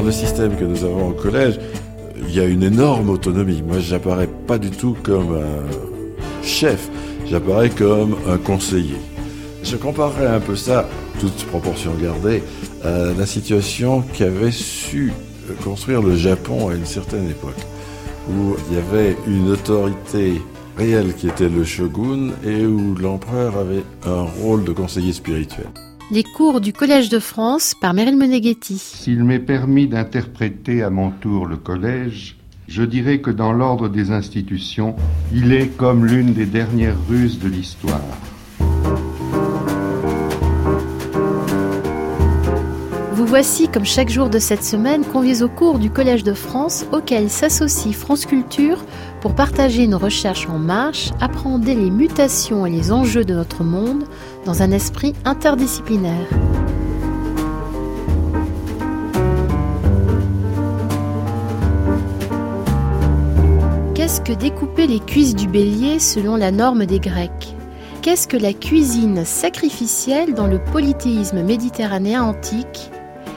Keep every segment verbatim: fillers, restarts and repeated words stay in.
le système que nous avons au collège, il y a une énorme autonomie. Moi, j'apparais pas du tout comme un chef, j'apparais comme un conseiller. Je comparerais un peu ça, toute proportion gardée, à la situation qu'avait su construire le Japon à une certaine époque, où il y avait une autorité réelle qui était le shogun et où l'empereur avait un rôle de conseiller spirituel. Les cours du Collège de France par Meryl Moneghetti. S'il m'est permis d'interpréter à mon tour le collège, je dirais que dans l'ordre des institutions, il est comme l'une des dernières ruses de l'histoire. Vous voici, comme chaque jour de cette semaine, conviés au cours du Collège de France, auquel s'associe France Culture pour partager nos recherches en marche, appréhender les mutations et les enjeux de notre monde dans un esprit interdisciplinaire. Qu'est-ce que découper les cuisses du bélier selon la norme des Grecs ? Qu'est-ce que la cuisine sacrificielle dans le polythéisme méditerranéen antique ?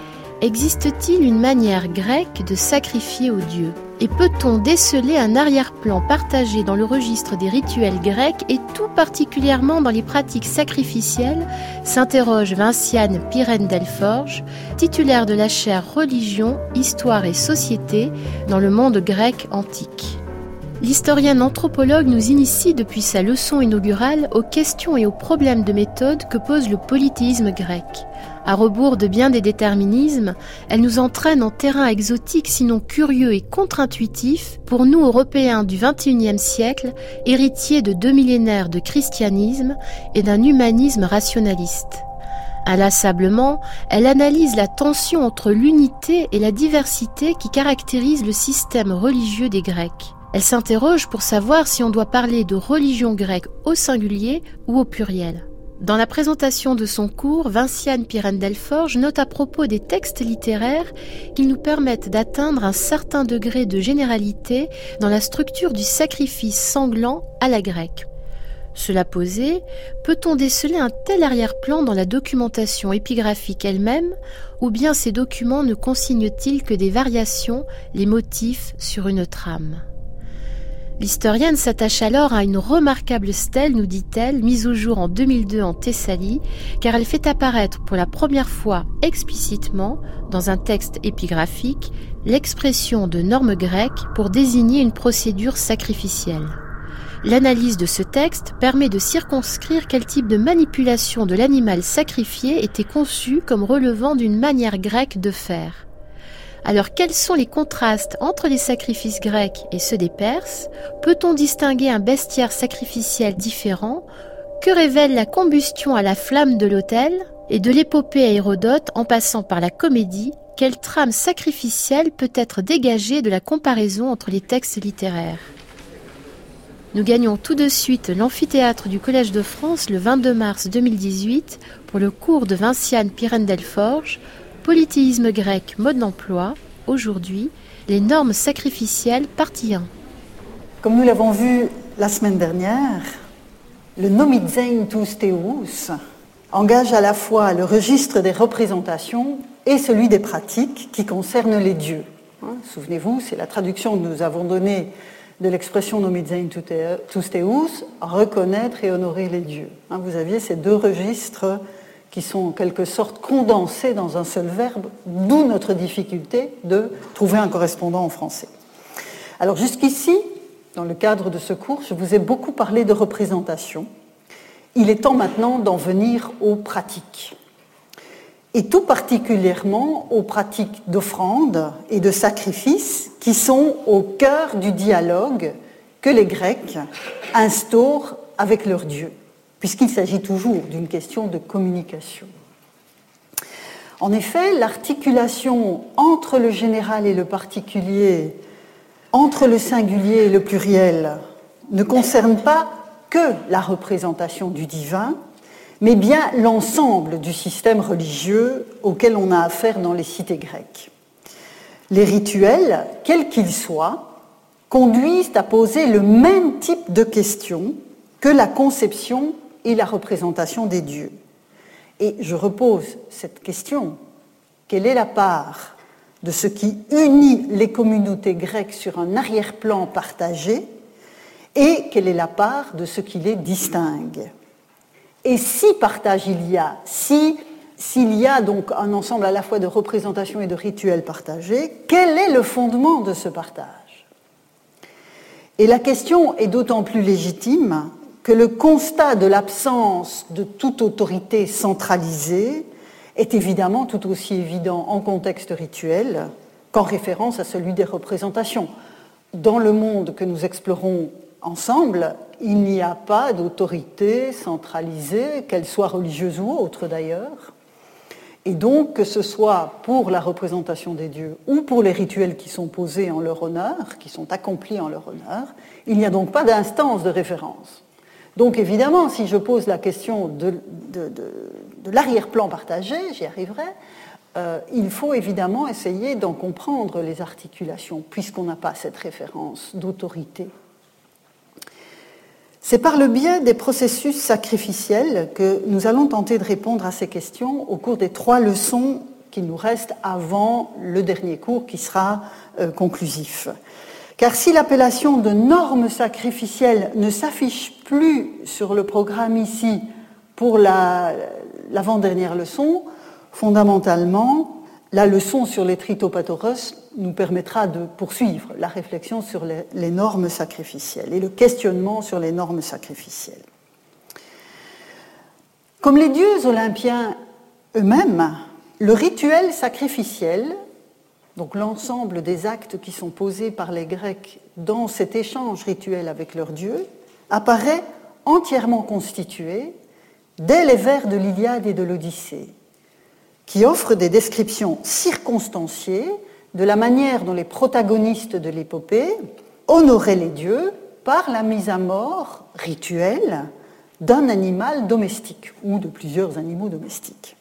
Existe-t-il une manière grecque de sacrifier aux dieux ? Et peut-on déceler un arrière-plan partagé dans le registre des rituels grecs et tout particulièrement dans les pratiques sacrificielles, s'interroge Vinciane Pirène-Delforge, titulaire de la chaire Religion, Histoire et Société dans le monde grec antique. L'historienne anthropologue nous initie depuis sa leçon inaugurale aux questions et aux problèmes de méthode que pose le polythéisme grec. À rebours de bien des déterminismes, elle nous entraîne en terrain exotique sinon curieux et contre-intuitif pour nous Européens du vingt et unième siècle, héritiers de deux millénaires de christianisme et d'un humanisme rationaliste. Inlassablement, elle analyse la tension entre l'unité et la diversité qui caractérise le système religieux des Grecs. Elle s'interroge pour savoir si on doit parler de religion grecque au singulier ou au pluriel. Dans la présentation de son cours, Vinciane Pirène-Delforge note à propos des textes littéraires qu'ils nous permettent d'atteindre un certain degré de généralité dans la structure du sacrifice sanglant à la grecque. Cela posé, peut-on déceler un tel arrière-plan dans la documentation épigraphique elle-même, ou bien ces documents ne consignent-ils que des variations, les motifs sur une trame ? L'historienne s'attache alors à une remarquable stèle, nous dit-elle, mise au jour en deux mille deux en Thessalie, car elle fait apparaître pour la première fois explicitement, dans un texte épigraphique, l'expression de normes grecques pour désigner une procédure sacrificielle. L'analyse de ce texte permet de circonscrire quel type de manipulation de l'animal sacrifié était conçu comme relevant d'une manière grecque de faire. Alors quels sont les contrastes entre les sacrifices grecs et ceux des Perses ? Peut-on distinguer un bestiaire sacrificiel différent ? Que révèle la combustion à la flamme de l'autel ? Et de l'épopée à Hérodote en passant par la comédie, quelle trame sacrificielle peut être dégagée de la comparaison entre les textes littéraires ? Nous gagnons tout de suite l'amphithéâtre du Collège de France le vingt-deux mars deux mille dix-huit pour le cours de Vinciane Pirène-Delforge, Polythéisme grec, mode d'emploi, aujourd'hui, les normes sacrificielles, partie un. Comme nous l'avons vu la semaine dernière, le nomizein tous theous engage à la fois le registre des représentations et celui des pratiques qui concernent les dieux. Hein, souvenez-vous, c'est la traduction que nous avons donnée de l'expression nomizein tous theous, reconnaître et honorer les dieux. Hein, vous aviez ces deux registres qui sont en quelque sorte condensés dans un seul verbe, d'où notre difficulté de trouver un correspondant en français. Alors jusqu'ici, dans le cadre de ce cours, je vous ai beaucoup parlé de représentation. Il est temps maintenant d'en venir aux pratiques. Et tout particulièrement aux pratiques d'offrande et de sacrifice qui sont au cœur du dialogue que les Grecs instaurent avec leurs dieux, puisqu'il s'agit toujours d'une question de communication. En effet, l'articulation entre le général et le particulier, entre le singulier et le pluriel, ne concerne pas que la représentation du divin, mais bien l'ensemble du système religieux auquel on a affaire dans les cités grecques. Les rituels, quels qu'ils soient, conduisent à poser le même type de questions que la conception et la représentation des dieux. Et je repose cette question. Quelle est la part de ce qui unit les communautés grecques sur un arrière-plan partagé et quelle est la part de ce qui les distingue. Et si partage il y a, si, s'il y a donc un ensemble à la fois de représentations et de rituels partagés, quel est le fondement de ce partage ? Et la question est d'autant plus légitime que le constat de l'absence de toute autorité centralisée est évidemment tout aussi évident en contexte rituel qu'en référence à celui des représentations. Dans le monde que nous explorons ensemble, il n'y a pas d'autorité centralisée, qu'elle soit religieuse ou autre d'ailleurs. Et donc, que ce soit pour la représentation des dieux ou pour les rituels qui sont posés en leur honneur, qui sont accomplis en leur honneur, il n'y a donc pas d'instance de référence. Donc évidemment, si je pose la question de, de, de, de l'arrière-plan partagé, j'y arriverai, euh, il faut évidemment essayer d'en comprendre les articulations, puisqu'on n'a pas cette référence d'autorité. C'est par le biais des processus sacrificiels que nous allons tenter de répondre à ces questions au cours des trois leçons qui nous restent avant le dernier cours qui sera euh, conclusif. Car si l'appellation de normes sacrificielles ne s'affiche plus sur le programme ici pour la, l'avant-dernière leçon, fondamentalement, la leçon sur les tritopathoros nous permettra de poursuivre la réflexion sur les, les normes sacrificielles et le questionnement sur les normes sacrificielles. Comme les dieux olympiens eux-mêmes, le rituel sacrificiel, donc l'ensemble des actes qui sont posés par les Grecs dans cet échange rituel avec leurs dieux, apparaît entièrement constitué dès les vers de l'Iliade et de l'Odyssée, qui offrent des descriptions circonstanciées de la manière dont les protagonistes de l'épopée honoraient les dieux par la mise à mort rituelle d'un animal domestique ou de plusieurs animaux domestiques.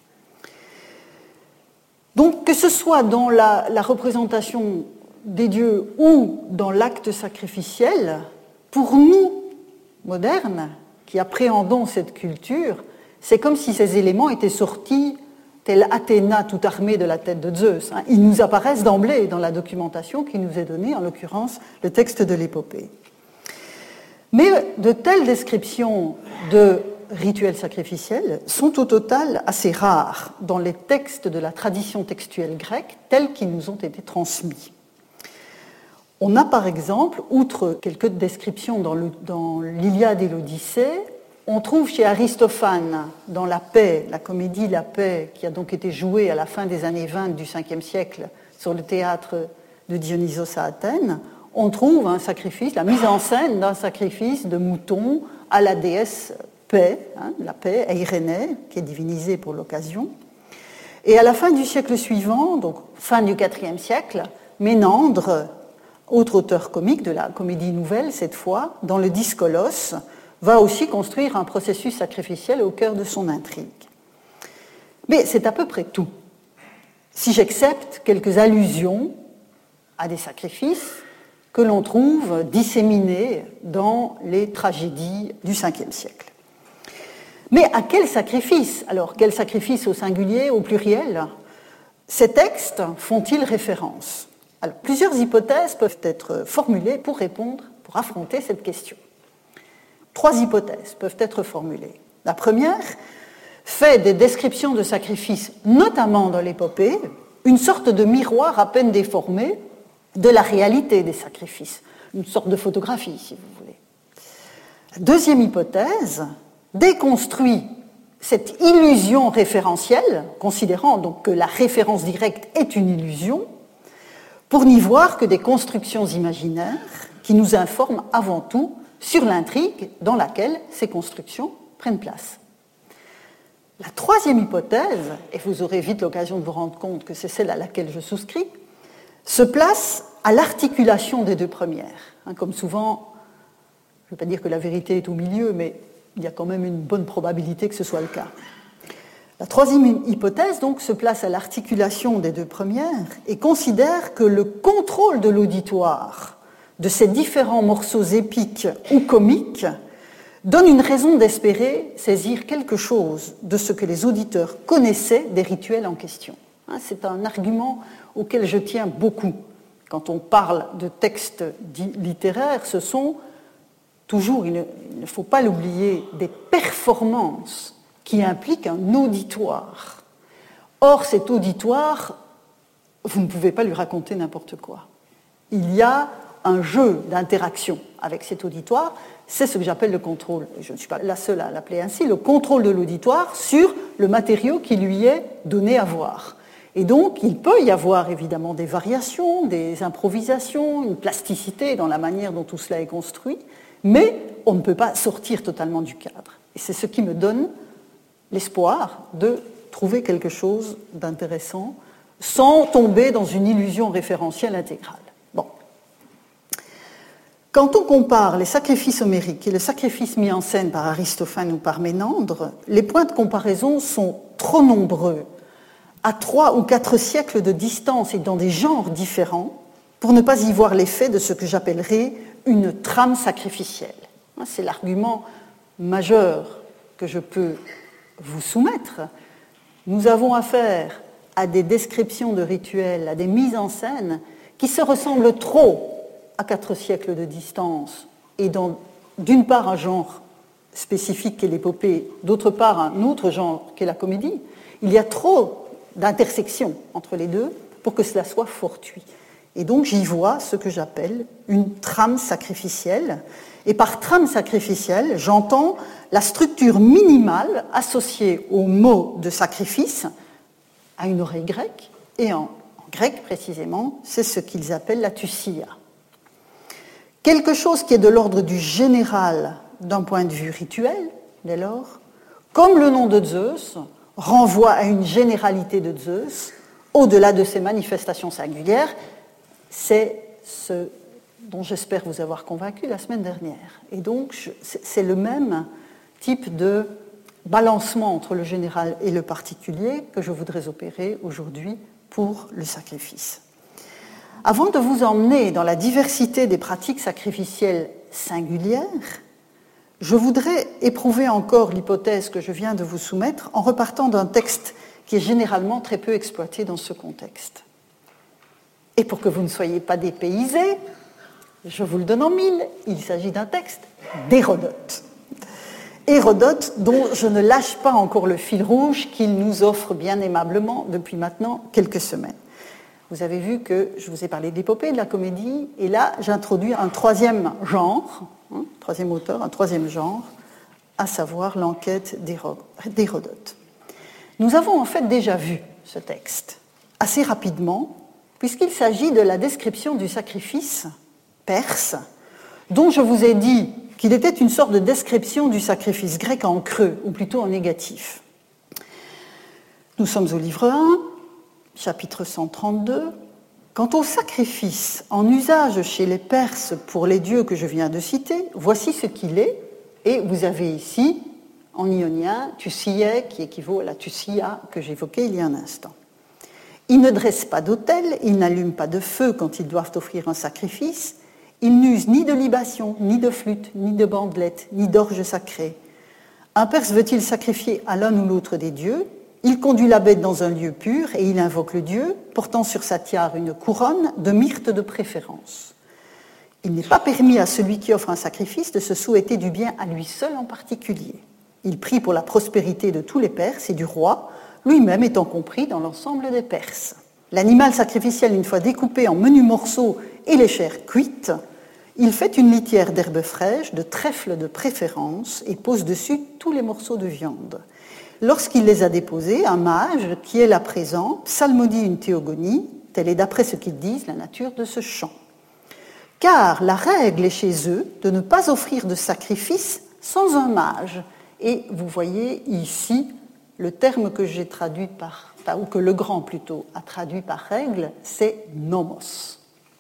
Donc, que ce soit dans la, la représentation des dieux ou dans l'acte sacrificiel, pour nous, modernes, qui appréhendons cette culture, c'est comme si ces éléments étaient sortis telle Athéna tout armée de la tête de Zeus. Ils nous apparaissent d'emblée dans la documentation qui nous est donnée, en l'occurrence le texte de l'épopée. Mais de telles descriptions de rituels sacrificiels sont au total assez rares dans les textes de la tradition textuelle grecque tels qu'ils nous ont été transmis. On a par exemple, outre quelques descriptions dans, le, dans l'Iliade et l'Odyssée, on trouve chez Aristophane, dans La Paix, la comédie La Paix, qui a donc été jouée à la fin des années vingt du cinquième siècle sur le théâtre de Dionysos à Athènes, on trouve un sacrifice, la mise en scène d'un sacrifice de mouton à la déesse Paix, hein, la Paix, Eirénée, qui est divinisée pour l'occasion. Et à la fin du siècle suivant, donc fin du quatrième siècle, Ménandre, autre auteur comique de la comédie nouvelle cette fois, dans le Dyscolos, va aussi construire un processus sacrificiel au cœur de son intrigue. Mais c'est à peu près tout. Si j'accepte quelques allusions à des sacrifices que l'on trouve disséminés dans les tragédies du cinquième siècle. Mais à quel sacrifice ? Alors, quel sacrifice au singulier, au pluriel ? Ces textes font-ils référence ? Alors, plusieurs hypothèses peuvent être formulées pour répondre, pour affronter cette question. Trois hypothèses peuvent être formulées. La première fait des descriptions de sacrifices, notamment dans l'épopée, une sorte de miroir à peine déformé de la réalité des sacrifices, une sorte de photographie, si vous voulez. La deuxième hypothèse déconstruit cette illusion référentielle, considérant donc que la référence directe est une illusion, pour n'y voir que des constructions imaginaires qui nous informent avant tout sur l'intrigue dans laquelle ces constructions prennent place. La troisième hypothèse, et vous aurez vite l'occasion de vous rendre compte que c'est celle à laquelle je souscris, se place à l'articulation des deux premières. Comme souvent, je ne veux pas dire que la vérité est au milieu, mais il y a quand même une bonne probabilité que ce soit le cas. La troisième hypothèse, donc, se place à l'articulation des deux premières et considère que le contrôle de l'auditoire de ces différents morceaux épiques ou comiques donne une raison d'espérer saisir quelque chose de ce que les auditeurs connaissaient des rituels en question. C'est un argument auquel je tiens beaucoup. Quand on parle de textes littéraires, ce sont toujours, il ne, il ne faut pas l'oublier, des performances qui impliquent un auditoire. Or, cet auditoire, vous ne pouvez pas lui raconter n'importe quoi. Il y a un jeu d'interaction avec cet auditoire, c'est ce que j'appelle le contrôle, je ne suis pas la seule à l'appeler ainsi, le contrôle de l'auditoire sur le matériau qui lui est donné à voir. Et donc, il peut y avoir évidemment des variations, des improvisations, une plasticité dans la manière dont tout cela est construit, mais on ne peut pas sortir totalement du cadre. Et c'est ce qui me donne l'espoir de trouver quelque chose d'intéressant sans tomber dans une illusion référentielle intégrale. Bon. Quand on compare les sacrifices homériques et le sacrifice mis en scène par Aristophane ou par Ménandre, les points de comparaison sont trop nombreux, à trois ou quatre siècles de distance et dans des genres différents, pour ne pas y voir l'effet de ce que j'appellerais une trame sacrificielle. C'est l'argument majeur que je peux vous soumettre. Nous avons affaire à des descriptions de rituels, à des mises en scène qui se ressemblent trop à quatre siècles de distance et dans, d'une part, un genre spécifique qu'est l'épopée, d'autre part, un autre genre qu'est la comédie. Il y a trop d'intersections entre les deux pour que cela soit fortuit. Et donc, j'y vois ce que j'appelle une trame sacrificielle. Et par trame sacrificielle, j'entends la structure minimale associée au mot de sacrifice à une oreille grecque, et en, en grec précisément, c'est ce qu'ils appellent la thusia. Quelque chose qui est de l'ordre du général d'un point de vue rituel, dès lors, comme le nom de Zeus renvoie à une généralité de Zeus, au-delà de ses manifestations singulières, c'est ce dont j'espère vous avoir convaincu la semaine dernière. Et donc, je, c'est le même type de balancement entre le général et le particulier que je voudrais opérer aujourd'hui pour le sacrifice. Avant de vous emmener dans la diversité des pratiques sacrificielles singulières, je voudrais éprouver encore l'hypothèse que je viens de vous soumettre en repartant d'un texte qui est généralement très peu exploité dans ce contexte. Et pour que vous ne soyez pas dépaysés, je vous le donne en mille, il s'agit d'un texte d'Hérodote. Hérodote dont je ne lâche pas encore le fil rouge qu'il nous offre bien aimablement depuis maintenant quelques semaines. Vous avez vu que je vous ai parlé de l'épopée, de la comédie, et là j'introduis un troisième genre, hein, troisième auteur, un troisième genre, à savoir l'enquête d'Hérodote. Nous avons en fait déjà vu ce texte assez rapidement, puisqu'il s'agit de la description du sacrifice perse, dont je vous ai dit qu'il était une sorte de description du sacrifice grec en creux, ou plutôt en négatif. Nous sommes au livre un, chapitre cent trente-deux. Quant au sacrifice en usage chez les Perses pour les dieux que je viens de citer, voici ce qu'il est, et vous avez ici, en ionien, thusiae, qui équivaut à la thusia que j'évoquais il y a un instant. Ils ne dressent pas d'autel, ils n'allument pas de feu quand ils doivent offrir un sacrifice, ils n'usent ni de libation, ni de flûte, ni de bandelette, ni d'orge sacrée. Un Perse veut-il sacrifier à l'un ou l'autre des dieux? Il conduit la bête dans un lieu pur et il invoque le dieu, portant sur sa tiare une couronne de myrte de préférence. Il n'est pas permis à celui qui offre un sacrifice de se souhaiter du bien à lui seul en particulier. Il prie pour la prospérité de tous les Perses et du roi, lui-même étant compris dans l'ensemble des Perses. L'animal sacrificiel, une fois découpé en menus morceaux et les chairs cuites, il fait une litière d'herbes fraîches, de trèfle de préférence et pose dessus tous les morceaux de viande. Lorsqu'il les a déposés, un mage, qui est là présent, psalmodie une théogonie, telle est d'après ce qu'ils disent la nature de ce chant. Car la règle est chez eux de ne pas offrir de sacrifice sans un mage. Et vous voyez ici le terme que j'ai traduit par, enfin, ou que le grand plutôt a traduit par règle, c'est nomos.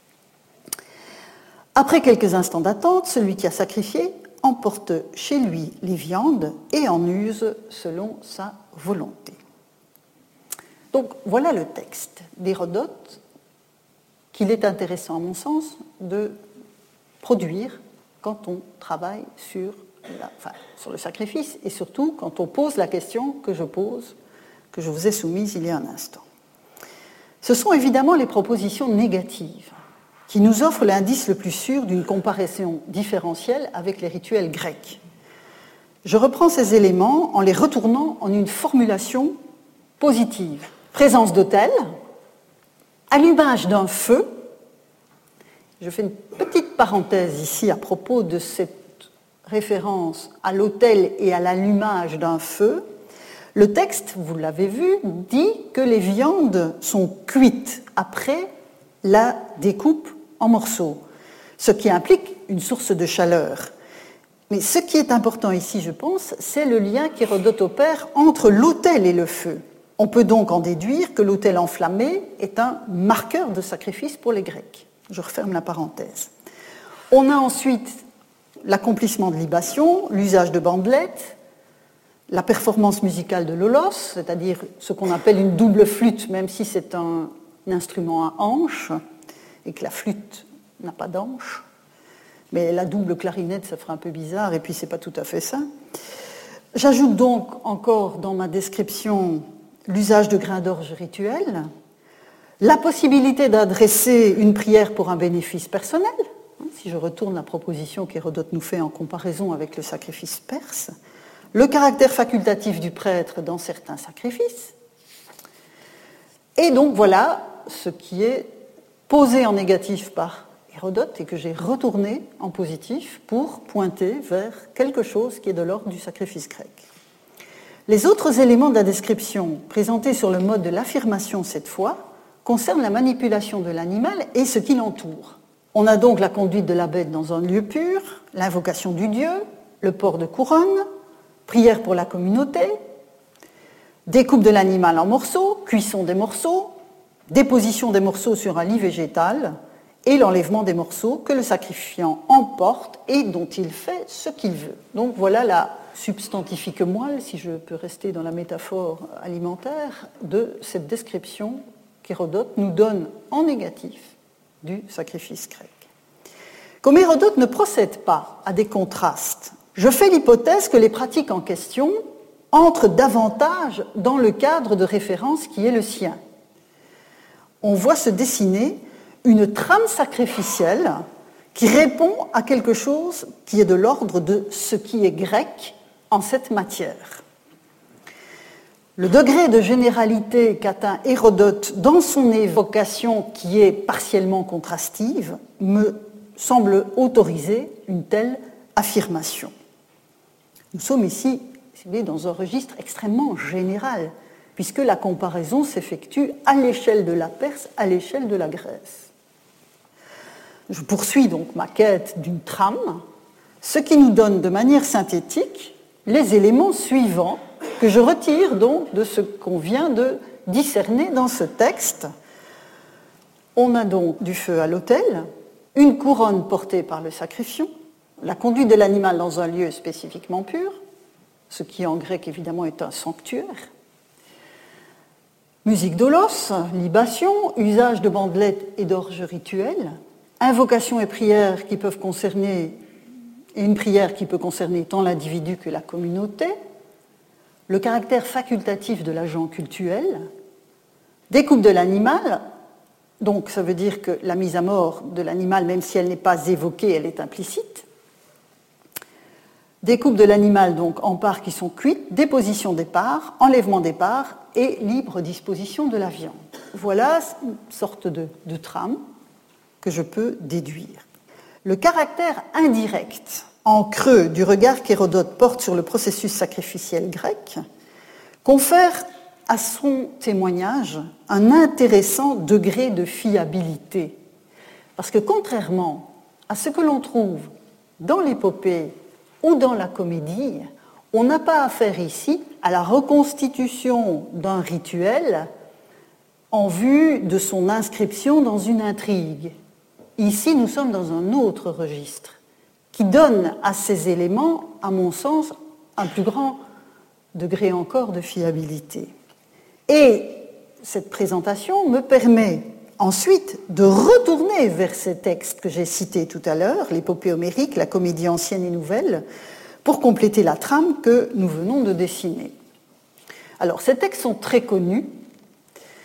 Après quelques instants d'attente, celui qui a sacrifié emporte chez lui les viandes et en use selon sa volonté. Donc voilà le texte d'Hérodote qu'il est intéressant, à mon sens, de produire quand on travaille sur, la, enfin, sur le sacrifice et surtout quand on pose la question que je pose, que je vous ai soumise il y a un instant. Ce sont évidemment les propositions négatives qui nous offrent l'indice le plus sûr d'une comparaison différentielle avec les rituels grecs. Je reprends ces éléments en les retournant en une formulation positive. Présence d'autel, allumage d'un feu. Je fais une petite parenthèse ici à propos de cette référence à l'autel et à l'allumage d'un feu. Le texte, vous l'avez vu, dit que les viandes sont cuites après la découpe en morceaux, ce qui implique une source de chaleur. Mais ce qui est important ici, je pense, c'est le lien qu'Hérodote opère entre l'autel et le feu. On peut donc en déduire que l'autel enflammé est un marqueur de sacrifice pour les Grecs. Je referme la parenthèse. On a ensuite l'accomplissement de libations, l'usage de bandelettes, la performance musicale de l'holos, c'est-à-dire ce qu'on appelle une double flûte, même si c'est un, un instrument à hanches, et que la flûte n'a pas d'anche. Mais la double clarinette, ça ferait un peu bizarre, et puis c'est pas tout à fait ça. J'ajoute donc encore dans ma description l'usage de grains d'orge rituels, la possibilité d'adresser une prière pour un bénéfice personnel, si je retourne la proposition qu'Hérodote nous fait en comparaison avec le sacrifice perse, le caractère facultatif du prêtre dans certains sacrifices. Et donc voilà ce qui est posé en négatif par Hérodote et que j'ai retourné en positif pour pointer vers quelque chose qui est de l'ordre du sacrifice grec. Les autres éléments de la description, présentés sur le mode de l'affirmation cette fois, concernent la manipulation de l'animal et ce qui l'entoure. On a donc la conduite de la bête dans un lieu pur, l'invocation du dieu, le port de couronne, prière pour la communauté, découpe de l'animal en morceaux, cuisson des morceaux, déposition des morceaux sur un lit végétal et l'enlèvement des morceaux que le sacrifiant emporte et dont il fait ce qu'il veut. Donc voilà la substantifique moelle, si je peux rester dans la métaphore alimentaire, de cette description qu'Hérodote nous donne en négatif du sacrifice grec. Comme Hérodote ne procède pas à des contrastes, je fais l'hypothèse que les pratiques en question entrent davantage dans le cadre de référence qui est le sien. On voit se dessiner une trame sacrificielle qui répond à quelque chose qui est de l'ordre de ce qui est grec en cette matière. Le degré de généralité qu'atteint Hérodote dans son évocation, qui est partiellement contrastive, me semble autoriser une telle affirmation. Nous sommes ici, si vous voulez, dans un registre extrêmement général, puisque la comparaison s'effectue à l'échelle de la Perse, à l'échelle de la Grèce. Je poursuis donc ma quête d'une trame, ce qui nous donne de manière synthétique les éléments suivants que je retire donc de ce qu'on vient de discerner dans ce texte. On a donc du feu à l'autel, une couronne portée par le sacrifiant, la conduite de l'animal dans un lieu spécifiquement pur, ce qui en grec évidemment est un sanctuaire, musique d'holos, libation, usage de bandelettes et d'orges rituelles, invocation et prière qui peuvent concerner, et une prière qui peut concerner tant l'individu que la communauté, le caractère facultatif de l'agent cultuel, découpe de l'animal, donc ça veut dire que la mise à mort de l'animal, même si elle n'est pas évoquée, elle est implicite, découpe de l'animal donc en parts qui sont cuites, déposition des parts, enlèvement des parts et libre disposition de la viande. Voilà une sorte de, de trame que je peux déduire. Le caractère indirect en creux du regard qu'Hérodote porte sur le processus sacrificiel grec confère à son témoignage un intéressant degré de fiabilité. Parce que contrairement à ce que l'on trouve dans l'épopée ou dans la comédie, on n'a pas affaire ici à la reconstitution d'un rituel en vue de son inscription dans une intrigue. Ici, nous sommes dans un autre registre qui donne à ces éléments, à mon sens, un plus grand degré encore de fiabilité. Et cette présentation me permet ensuite de retourner vers ces textes que j'ai cités tout à l'heure, l'épopée homérique, la comédie ancienne et nouvelle, pour compléter la trame que nous venons de dessiner. Alors, ces textes sont très connus.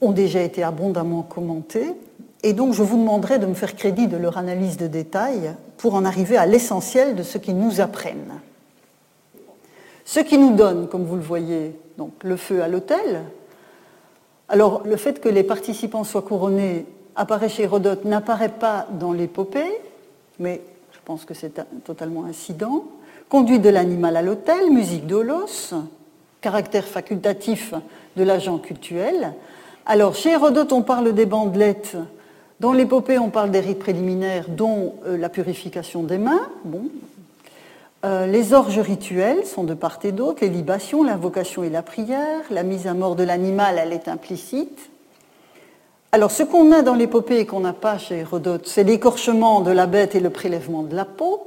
ont déjà été abondamment commentés, et donc je vous demanderai de me faire crédit de leur analyse de détail pour en arriver à l'essentiel de ce qu'ils nous apprennent. Ce qui nous donne, comme vous le voyez, donc, le feu à l'autel. Alors, le fait que les participants soient couronnés apparaît chez Hérodote, n'apparaît pas dans l'épopée, mais je pense que c'est totalement incident. Conduite de l'animal à l'autel, musique d'Olos, caractère facultatif de l'agent cultuel. Alors, chez Hérodote, on parle des bandelettes. Dans l'épopée, on parle des rites préliminaires, dont euh, la purification des mains. Bon. Euh, les orges rituelles sont de part et d'autre, les libations, l'invocation et la prière. La mise à mort de l'animal, elle est implicite. Alors, ce qu'on a dans l'épopée et qu'on n'a pas chez Hérodote, c'est l'écorchement de la bête et le prélèvement de la peau.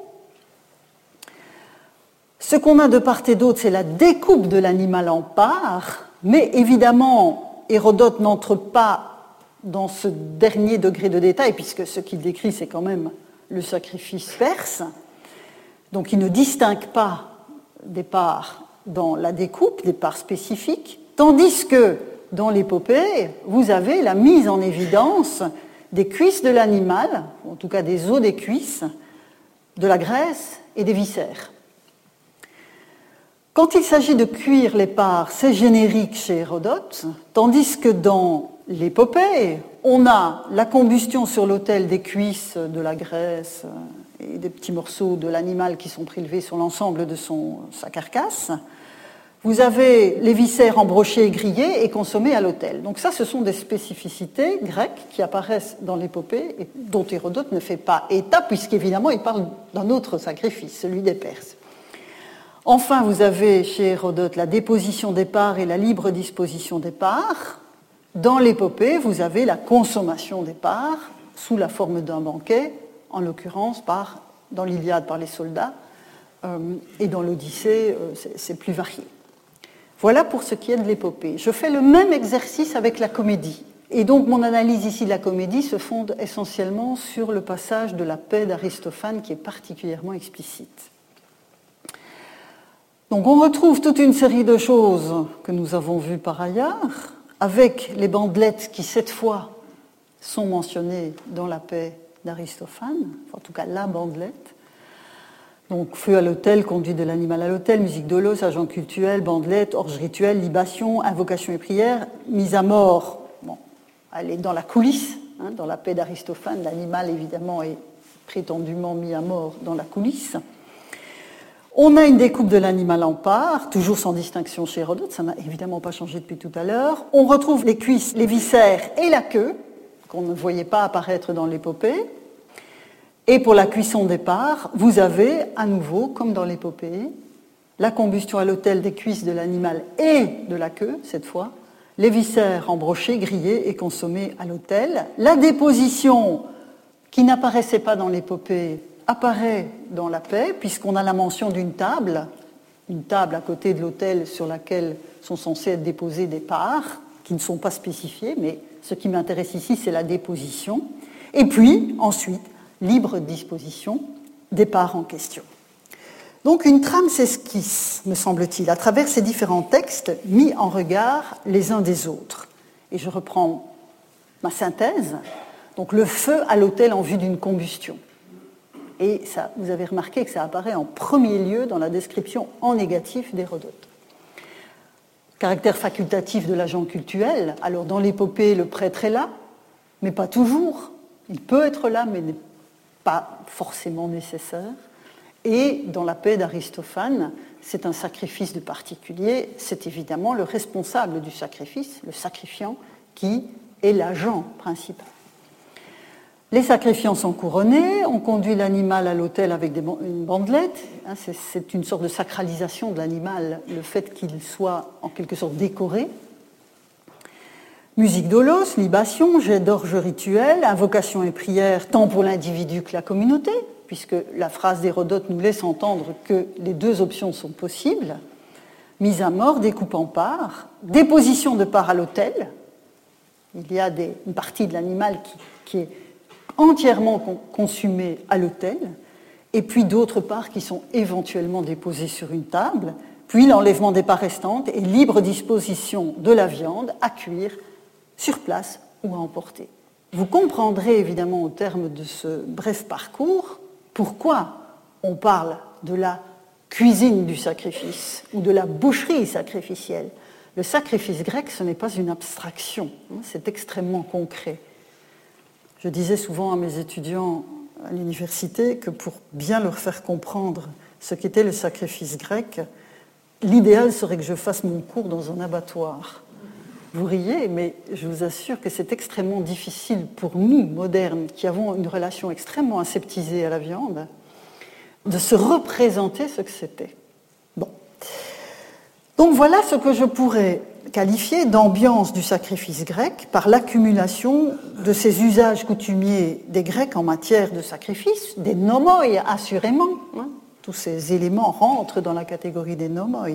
Ce qu'on a de part et d'autre, c'est la découpe de l'animal en parts, mais évidemment, Hérodote n'entre pas dans ce dernier degré de détail, puisque ce qu'il décrit, c'est quand même le sacrifice perse. Donc, il ne distingue pas des parts dans la découpe, des parts spécifiques, tandis que dans l'épopée, vous avez la mise en évidence des cuisses de l'animal, en tout cas des os des cuisses, de la graisse et des viscères. Quand il s'agit de cuire les parts, c'est générique chez Hérodote, tandis que dans l'épopée, on a la combustion sur l'autel des cuisses, de la graisse et des petits morceaux de l'animal qui sont prélevés sur l'ensemble de son, sa carcasse. Vous avez les viscères embrochés, grillés et consommés à l'autel. Donc ça, ce sont des spécificités grecques qui apparaissent dans l'épopée et dont Hérodote ne fait pas état, puisqu'évidemment, il parle d'un autre sacrifice, celui des Perses. Enfin, vous avez chez Hérodote la déposition des parts et la libre disposition des parts. Dans l'épopée, vous avez la consommation des parts sous la forme d'un banquet, en l'occurrence par, dans l'Iliade par les soldats, euh, et dans l'Odyssée, euh, c'est, c'est plus varié. Voilà pour ce qui est de l'épopée. Je fais le même exercice avec la comédie. Et donc mon analyse ici de la comédie se fonde essentiellement sur le passage de la paix d'Aristophane qui est particulièrement explicite. Donc on retrouve toute une série de choses que nous avons vues par ailleurs, avec les bandelettes qui, cette fois, sont mentionnées dans la paix d'Aristophane, en tout cas la bandelette. Donc feu à l'autel, conduite de l'animal à l'autel, musique d'Olos, agent cultuel, bandelette, orge rituelle, libation, invocation et prière, mise à mort, bon, elle est dans la coulisse, hein, dans la paix d'Aristophane, l'animal évidemment est prétendument mis à mort dans la coulisse. On a une découpe de l'animal en parts, toujours sans distinction chez Hérodote, ça n'a évidemment pas changé depuis tout à l'heure. On retrouve les cuisses, les viscères et la queue, qu'on ne voyait pas apparaître dans l'épopée. Et pour la cuisson des parts, vous avez à nouveau, comme dans l'épopée, la combustion à l'autel des cuisses de l'animal et de la queue, cette fois, les viscères embrochés, grillés et consommés à l'autel. La déposition, qui n'apparaissait pas dans l'épopée, apparaît dans la paix, puisqu'on a la mention d'une table, une table à côté de l'autel sur laquelle sont censées être déposées des parts, qui ne sont pas spécifiées, mais ce qui m'intéresse ici, c'est la déposition. Et puis, ensuite, libre disposition des parts en question. Donc, une trame s'esquisse, me semble-t-il, à travers ces différents textes mis en regard les uns des autres. Et je reprends ma synthèse. Donc, le feu à l'autel en vue d'une combustion. Et ça, vous avez remarqué que ça apparaît en premier lieu dans la description en négatif d'Hérodote. Caractère facultatif de l'agent cultuel. Alors, dans l'épopée, le prêtre est là, mais pas toujours. Il peut être là, mais n'est pas forcément nécessaire. Et dans la paix d'Aristophane, c'est un sacrifice de particulier. C'est évidemment le responsable du sacrifice, le sacrifiant, qui est l'agent principal. Les sacrifiants sont couronnés, on conduit l'animal à l'autel avec des, une bandelette. Hein, c'est, c'est une sorte de sacralisation de l'animal, le fait qu'il soit en quelque sorte décoré. Musique d'Olos, libation, jet d'orge rituel, invocation et prière, tant pour l'individu que la communauté, puisque la phrase d'Hérodote nous laisse entendre que les deux options sont possibles. Mise à mort, découpe en parts, déposition de parts à l'autel. Il y a des, une partie de l'animal qui, qui est entièrement consumé à l'autel, et puis d'autres parts qui sont éventuellement déposées sur une table, puis l'enlèvement des parts restantes et libre disposition de la viande à cuire sur place ou à emporter. Vous comprendrez évidemment au terme de ce bref parcours pourquoi on parle de la cuisine du sacrifice ou de la boucherie sacrificielle. Le sacrifice grec, ce n'est pas une abstraction, c'est extrêmement concret. Je disais souvent à mes étudiants à l'université que pour bien leur faire comprendre ce qu'était le sacrifice grec, l'idéal serait que je fasse mon cours dans un abattoir. Vous riez, mais je vous assure que c'est extrêmement difficile pour nous, modernes, qui avons une relation extrêmement aseptisée à la viande, de se représenter ce que c'était. Bon. Donc voilà ce que je pourrais qualifier d'ambiance du sacrifice grec par l'accumulation de ces usages coutumiers des Grecs en matière de sacrifice, des nomoi assurément, hein, tous ces éléments rentrent dans la catégorie des nomoi,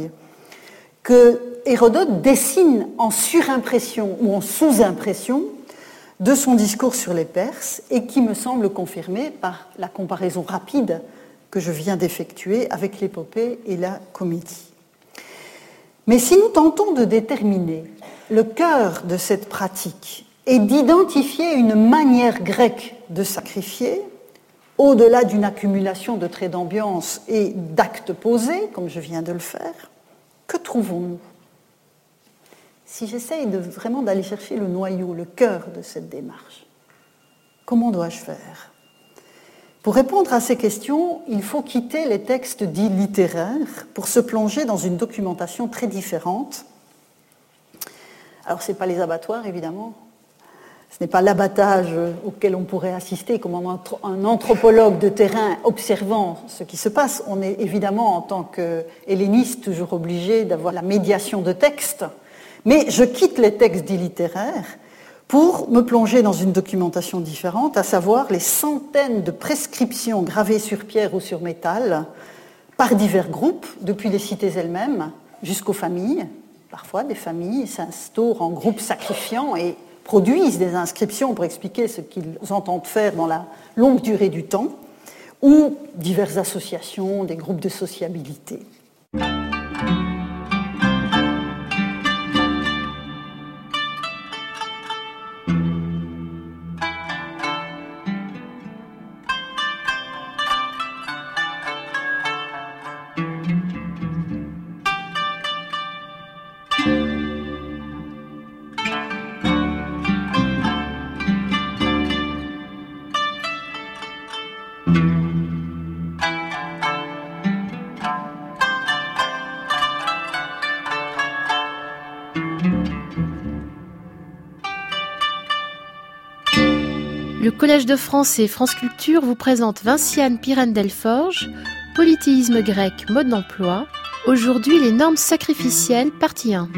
que Hérodote dessine en surimpression ou en sous-impression de son discours sur les Perses et qui me semble confirmé par la comparaison rapide que je viens d'effectuer avec l'épopée et la comédie. Mais si nous tentons de déterminer le cœur de cette pratique et d'identifier une manière grecque de sacrifier, au-delà d'une accumulation de traits d'ambiance et d'actes posés, comme je viens de le faire, que trouvons-nous ? Si j'essaye de, vraiment d'aller chercher le noyau, le cœur de cette démarche, comment dois-je faire ? Pour répondre à ces questions, il faut quitter les textes dits littéraires pour se plonger dans une documentation très différente. Alors, ce n'est pas les abattoirs, évidemment. Ce n'est pas l'abattage auquel on pourrait assister comme un anthropologue de terrain observant ce qui se passe. On est évidemment, en tant qu'helléniste, toujours obligé d'avoir la médiation de textes. Mais je quitte les textes dits littéraires pour me plonger dans une documentation différente, à savoir les centaines de prescriptions gravées sur pierre ou sur métal par divers groupes, depuis les cités elles-mêmes jusqu'aux familles. Parfois, des familles s'instaurent en groupes sacrifiants et produisent des inscriptions pour expliquer ce qu'ils entendent faire dans la longue durée du temps, ou diverses associations, des groupes de sociabilité. Le Collège de France et France Culture vous présente Vinciane Pirène-Delforge, Polythéisme grec, mode d'emploi. Aujourd'hui, les normes sacrificielles, partie un.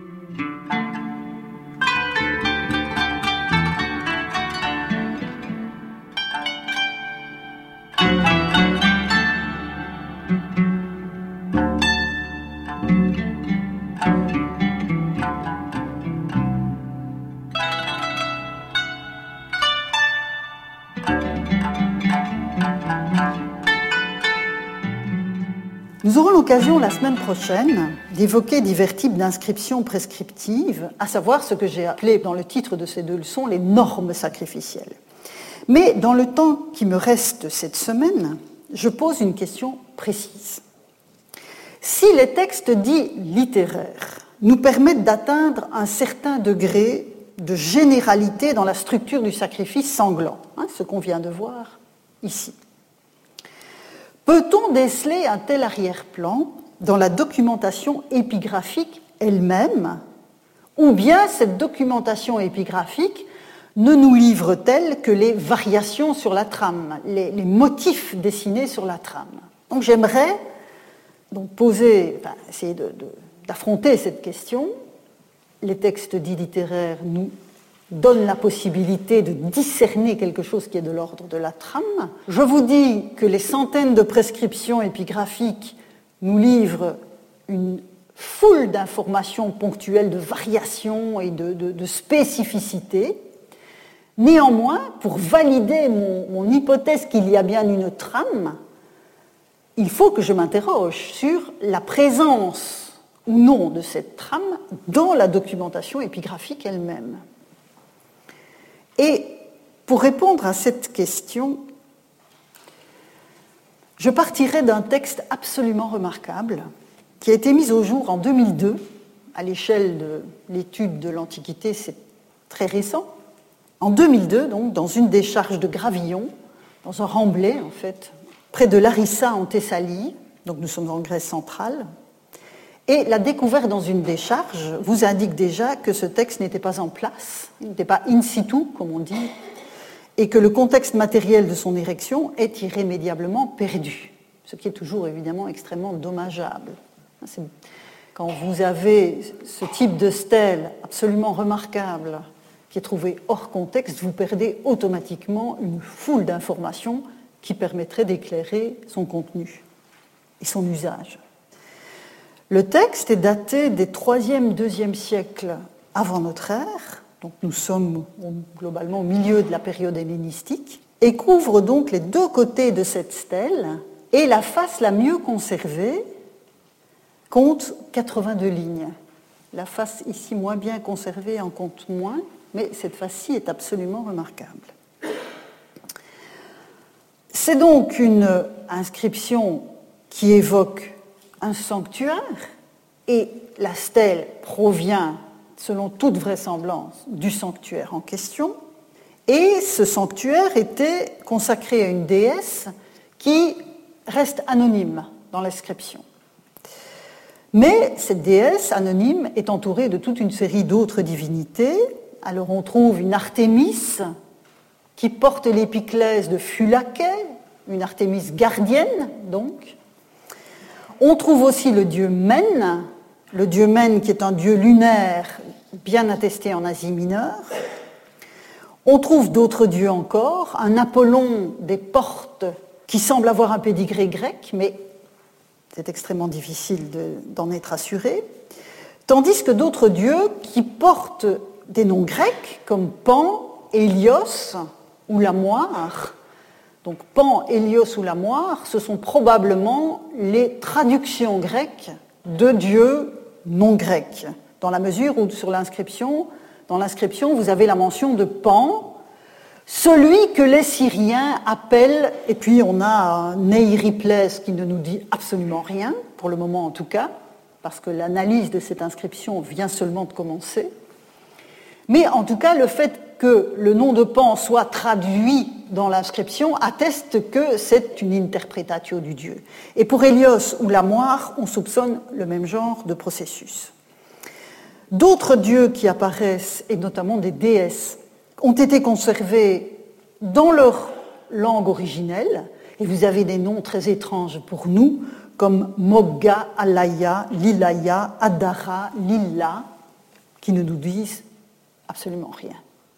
Nous aurons l'occasion la semaine prochaine d'évoquer divers types d'inscriptions prescriptives, à savoir ce que j'ai appelé dans le titre de ces deux leçons les normes sacrificielles. Mais dans le temps qui me reste cette semaine, je pose une question précise. Si les textes dits littéraires nous permettent d'atteindre un certain degré de généralité dans la structure du sacrifice sanglant, hein, ce qu'on vient de voir ici, peut-on déceler un tel arrière-plan dans la documentation épigraphique elle-même, ou bien cette documentation épigraphique ne nous livre-t-elle que les variations sur la trame, les, les motifs dessinés sur la trame ? Donc j'aimerais donc poser, enfin, essayer de, de, d'affronter cette question. Les textes dits littéraires nous donne la possibilité de discerner quelque chose qui est de l'ordre de la trame. Je vous dis que les centaines de prescriptions épigraphiques nous livrent une foule d'informations ponctuelles, de variations et de, de, de spécificités. Néanmoins, pour valider mon, mon hypothèse qu'il y a bien une trame, il faut que je m'interroge sur la présence ou non de cette trame dans la documentation épigraphique elle-même. Et pour répondre à cette question, je partirai d'un texte absolument remarquable qui a été mis au jour en deux mille deux. À l'échelle de l'étude de l'Antiquité, c'est très récent. En deux mille deux, donc, dans une décharge de Gravillon, dans un remblai, en fait, près de Larissa en Thessalie, donc nous sommes en Grèce centrale, et la découverte dans une décharge vous indique déjà que ce texte n'était pas en place, il n'était pas in situ, comme on dit, et que le contexte matériel de son érection est irrémédiablement perdu, ce qui est toujours évidemment extrêmement dommageable. C'est... Quand vous avez ce type de stèle absolument remarquable qui est trouvé hors contexte, vous perdez automatiquement une foule d'informations qui permettraient d'éclairer son contenu et son usage. Le texte est daté des troisième, deuxième siècles avant notre ère, donc nous sommes globalement au milieu de la période hellénistique, et couvre donc les deux côtés de cette stèle, et la face la mieux conservée compte quatre-vingt-deux lignes. La face ici moins bien conservée en compte moins, mais cette face-ci est absolument remarquable. C'est donc une inscription qui évoque un sanctuaire, et la stèle provient, selon toute vraisemblance, du sanctuaire en question, et ce sanctuaire était consacré à une déesse qui reste anonyme dans l'inscription. Mais cette déesse anonyme est entourée de toute une série d'autres divinités. Alors on trouve une Artémis qui porte l'épiclèse de Phulacée, une Artémis gardienne donc. On trouve aussi le dieu Mène, le dieu Mène qui est un dieu lunaire bien attesté en Asie mineure. On trouve d'autres dieux encore, un Apollon des portes qui semble avoir un pédigré grec, mais c'est extrêmement difficile de, d'en être assuré, tandis que d'autres dieux qui portent des noms grecs comme Pan, Hélios ou la moire. Donc Pan, Hélios ou la moire, ce sont probablement les traductions grecques de dieux non grecs, dans la mesure où sur l'inscription, dans l'inscription vous avez la mention de Pan, celui que les Syriens appellent, et puis on a Néiriplès qui ne nous dit absolument rien, pour le moment en tout cas, parce que l'analyse de cette inscription vient seulement de commencer. Mais en tout cas, le fait que le nom de Pan soit traduit dans l'inscription atteste que c'est une interpretatio du dieu. Et pour Hélios ou la moire, on soupçonne le même genre de processus. D'autres dieux qui apparaissent, et notamment des déesses, ont été conservés dans leur langue originelle, et vous avez des noms très étranges pour nous, comme Mogga, Alaya, Lilaya, Adara, Lilla, qui ne nous disent absolument rien.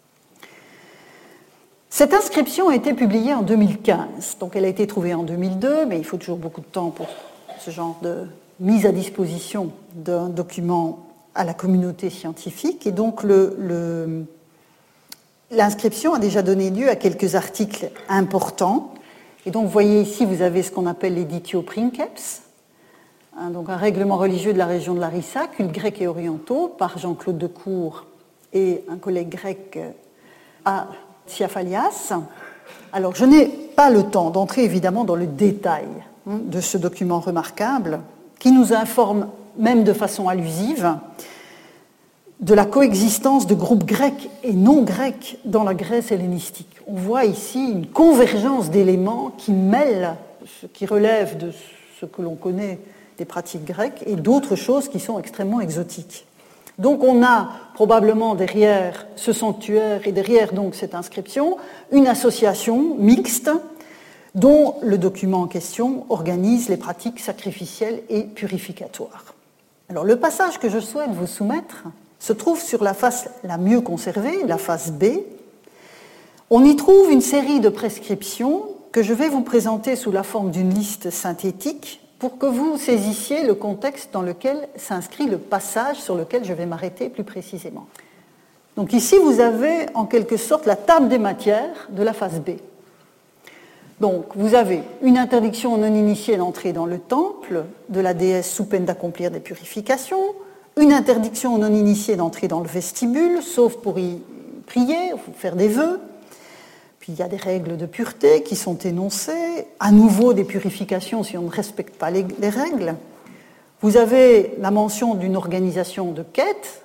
Cette inscription a été publiée en deux mille quinze, donc elle a été trouvée en deux mille deux, mais il faut toujours beaucoup de temps pour ce genre de mise à disposition d'un document à la communauté scientifique, et donc le... le L'inscription a déjà donné lieu à quelques articles importants. Et donc, vous voyez ici, vous avez ce qu'on appelle l'éditio princeps, hein, donc un règlement religieux de la région de Larissa, cultes grecs et orientaux, par Jean-Claude Decour et un collègue grec à Tsiafalias. Alors, je n'ai pas le temps d'entrer évidemment dans le détail hein, de ce document remarquable, qui nous informe, même de façon allusive, de la coexistence de groupes grecs et non grecs dans la Grèce hellénistique. On voit ici une convergence d'éléments qui mêlent ce qui relève de ce que l'on connaît des pratiques grecques et d'autres choses qui sont extrêmement exotiques. Donc on a probablement derrière ce sanctuaire et derrière donc cette inscription une association mixte dont le document en question organise les pratiques sacrificielles et purificatoires. Alors le passage que je souhaite vous soumettre se trouve sur la face la mieux conservée, la face B. On y trouve une série de prescriptions que je vais vous présenter sous la forme d'une liste synthétique pour que vous saisissiez le contexte dans lequel s'inscrit le passage sur lequel je vais m'arrêter plus précisément. Donc ici, vous avez en quelque sorte la table des matières de la face B. Donc, vous avez une interdiction aux non-initiés d'entrer dans le temple de la déesse sous peine d'accomplir des purifications, une interdiction aux non-initiés d'entrer dans le vestibule, sauf pour y prier, il faut faire des vœux. Puis il y a des règles de pureté qui sont énoncées, à nouveau des purifications si on ne respecte pas les, les règles. Vous avez la mention d'une organisation de quête,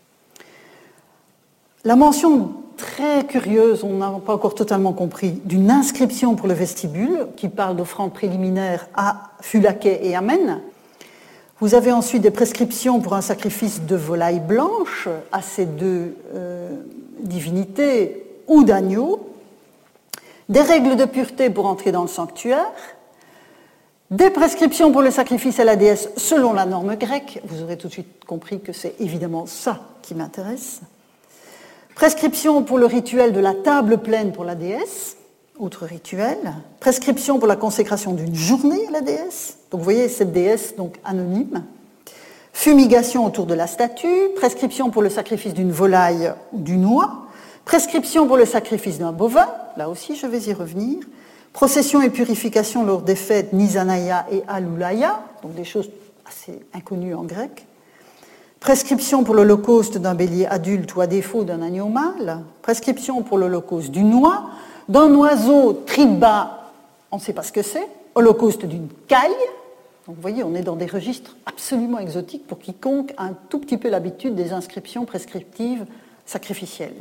la mention très curieuse, on n'a pas encore totalement compris, d'une inscription pour le vestibule qui parle d'offrandes préliminaires à Phulaké et Amen. Vous avez ensuite des prescriptions pour un sacrifice de volaille blanche à ces deux euh, divinités ou d'agneau, des règles de pureté pour entrer dans le sanctuaire, des prescriptions pour le sacrifice à la déesse selon la norme grecque. Vous aurez tout de suite compris que c'est évidemment ça qui m'intéresse. Prescription pour le rituel de la table pleine pour la déesse, autre rituel. Prescription pour la consécration d'une journée à la déesse. Donc vous voyez cette déesse donc anonyme. Fumigation autour de la statue. Prescription pour le sacrifice d'une volaille ou d'une oie. Prescription pour le sacrifice d'un bovin. Là aussi je vais y revenir. Procession et purification lors des fêtes Nisanaya et Aloulaya, donc des choses assez inconnues en grec. Prescription pour l'holocauste d'un bélier adulte ou à défaut d'un agneau mâle. Prescription pour l'holocauste d'une oie, d'un oiseau triba, on ne sait pas ce que c'est. Holocauste d'une caille. Donc vous voyez, on est dans des registres absolument exotiques pour quiconque a un tout petit peu l'habitude des inscriptions prescriptives sacrificielles.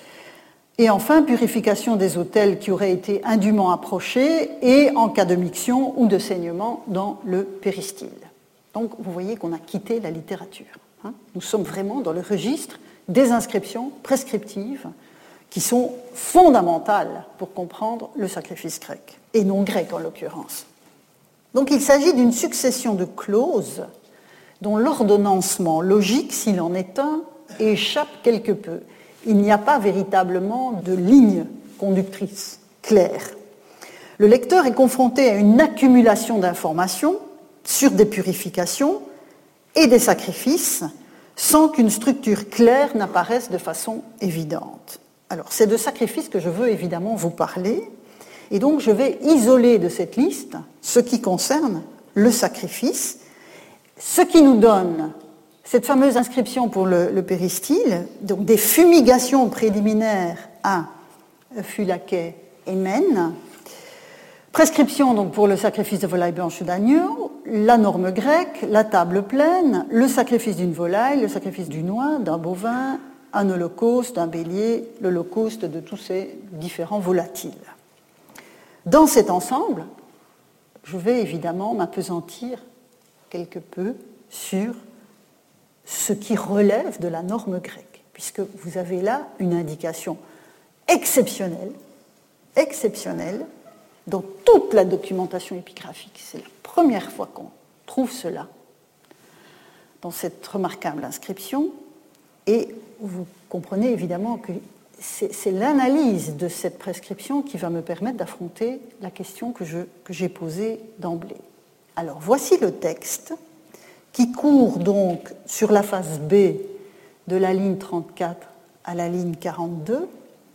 Et enfin, purification des autels qui auraient été indûment approchés et en cas de miction ou de saignement dans le péristyle. Donc vous voyez qu'on a quitté la littérature. Hein. Nous sommes vraiment dans le registre des inscriptions prescriptives qui sont fondamentales pour comprendre le sacrifice grec, et non grec en l'occurrence. Donc il s'agit d'une succession de clauses dont l'ordonnancement logique, s'il en est un, échappe quelque peu. Il n'y a pas véritablement de ligne conductrice claire. Le lecteur est confronté à une accumulation d'informations sur des purifications et des sacrifices sans qu'une structure claire n'apparaisse de façon évidente. Alors, c'est de sacrifices que je veux évidemment vous parler, et donc je vais isoler de cette liste ce qui concerne le sacrifice, ce qui nous donne cette fameuse inscription pour le, le péristyle, donc des fumigations préliminaires à Phulaké et Mène, prescription donc pour le sacrifice de volaille blanche ou d'agneau, la norme grecque, la table pleine, le sacrifice d'une volaille, le sacrifice d'une oie, d'un bovin, un holocauste, d'un bélier, l'holocauste de tous ces différents volatiles. Dans cet ensemble, je vais évidemment m'appesantir quelque peu sur ce qui relève de la norme grecque, puisque vous avez là une indication exceptionnelle, exceptionnelle, dans toute la documentation épigraphique. C'est la première fois qu'on trouve cela dans cette remarquable inscription, et vous comprenez évidemment que c'est, c'est l'analyse de cette prescription qui va me permettre d'affronter la question que, je, que j'ai posée d'emblée. Alors, voici le texte qui court donc sur la face B de la ligne trente-quatre à la ligne quarante-deux,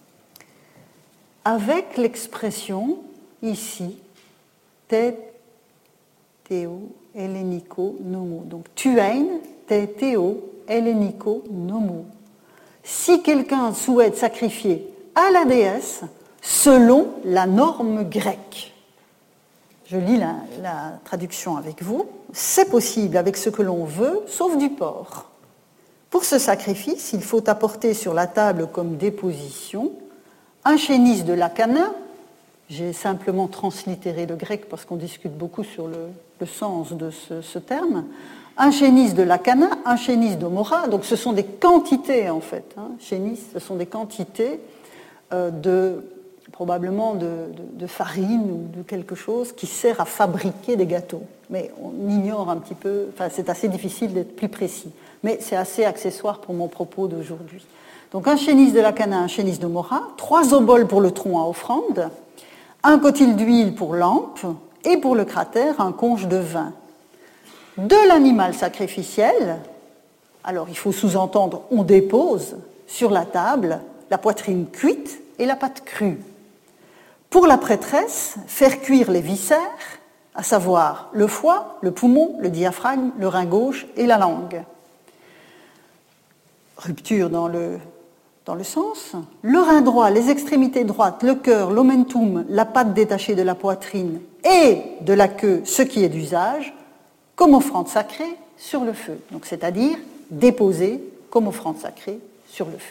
avec l'expression ici te théo hellénico nomo. Donc tuein te théo hellénico nomo. Si quelqu'un souhaite sacrifier à la déesse selon la norme grecque. Je lis la, la traduction avec vous. C'est possible avec ce que l'on veut, sauf du porc. Pour ce sacrifice, il faut apporter sur la table comme déposition un chénis de Lacana. J'ai simplement translittéré le grec parce qu'on discute beaucoup sur le, le sens de ce, ce terme. Un chénis de Lacana, un chénis d'Omora. Donc ce sont des quantités en fait. Hein. Chénis, ce sont des quantités euh, de... probablement de, de, de farine ou de quelque chose qui sert à fabriquer des gâteaux. Mais on ignore un petit peu, enfin c'est assez difficile d'être plus précis, mais c'est assez accessoire pour mon propos d'aujourd'hui. Donc un chénis de Lacana, un chénis de Mora, trois oboles pour le tronc à offrande, un cotil d'huile pour lampe, et pour le cratère, un conche de vin. De l'animal sacrificiel, alors il faut sous-entendre, on dépose sur la table la poitrine cuite et la pâte crue. Pour la prêtresse, faire cuire les viscères, à savoir le foie, le poumon, le diaphragme, le rein gauche et la langue. Rupture dans le dans le sens, le rein droit, les extrémités droites, le cœur, l'omentum, la patte détachée de la poitrine et de la queue, ce qui est d'usage, comme offrande sacrée sur le feu. Donc, c'est-à-dire déposée comme offrande sacrée sur le feu.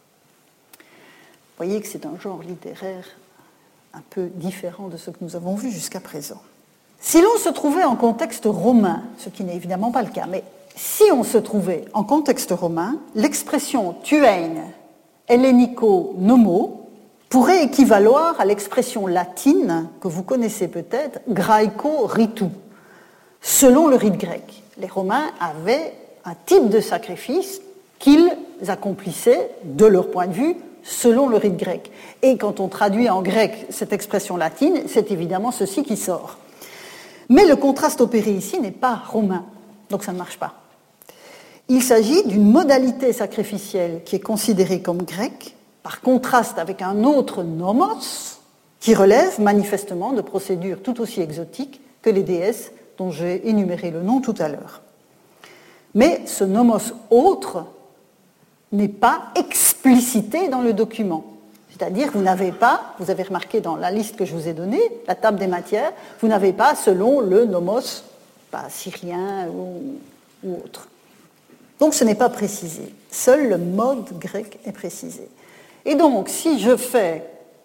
Vous voyez que c'est un genre littéraire un peu différent de ce que nous avons vu jusqu'à présent. Si l'on se trouvait en contexte romain, ce qui n'est évidemment pas le cas, mais si on se trouvait en contexte romain, l'expression tuein hellénico nomo pourrait équivaloir à l'expression latine que vous connaissez peut-être, graeco ritu, selon le rite grec. Les Romains avaient un type de sacrifice qu'ils accomplissaient, de leur point de vue, selon le rite grec. Et quand on traduit en grec cette expression latine, c'est évidemment ceci qui sort. Mais le contraste opéré ici n'est pas romain, donc ça ne marche pas. Il s'agit d'une modalité sacrificielle qui est considérée comme grecque, par contraste avec un autre nomos, qui relève manifestement de procédures tout aussi exotiques que les déesses dont j'ai énuméré le nom tout à l'heure. Mais ce nomos autre n'est pas explicité dans le document. C'est-à-dire, vous n'avez pas, vous avez remarqué dans la liste que je vous ai donnée, la table des matières, vous n'avez pas selon le nomos, pas syrien ou, ou autre. Donc, ce n'est pas précisé. Seul le mode grec est précisé. Et donc, si je fais,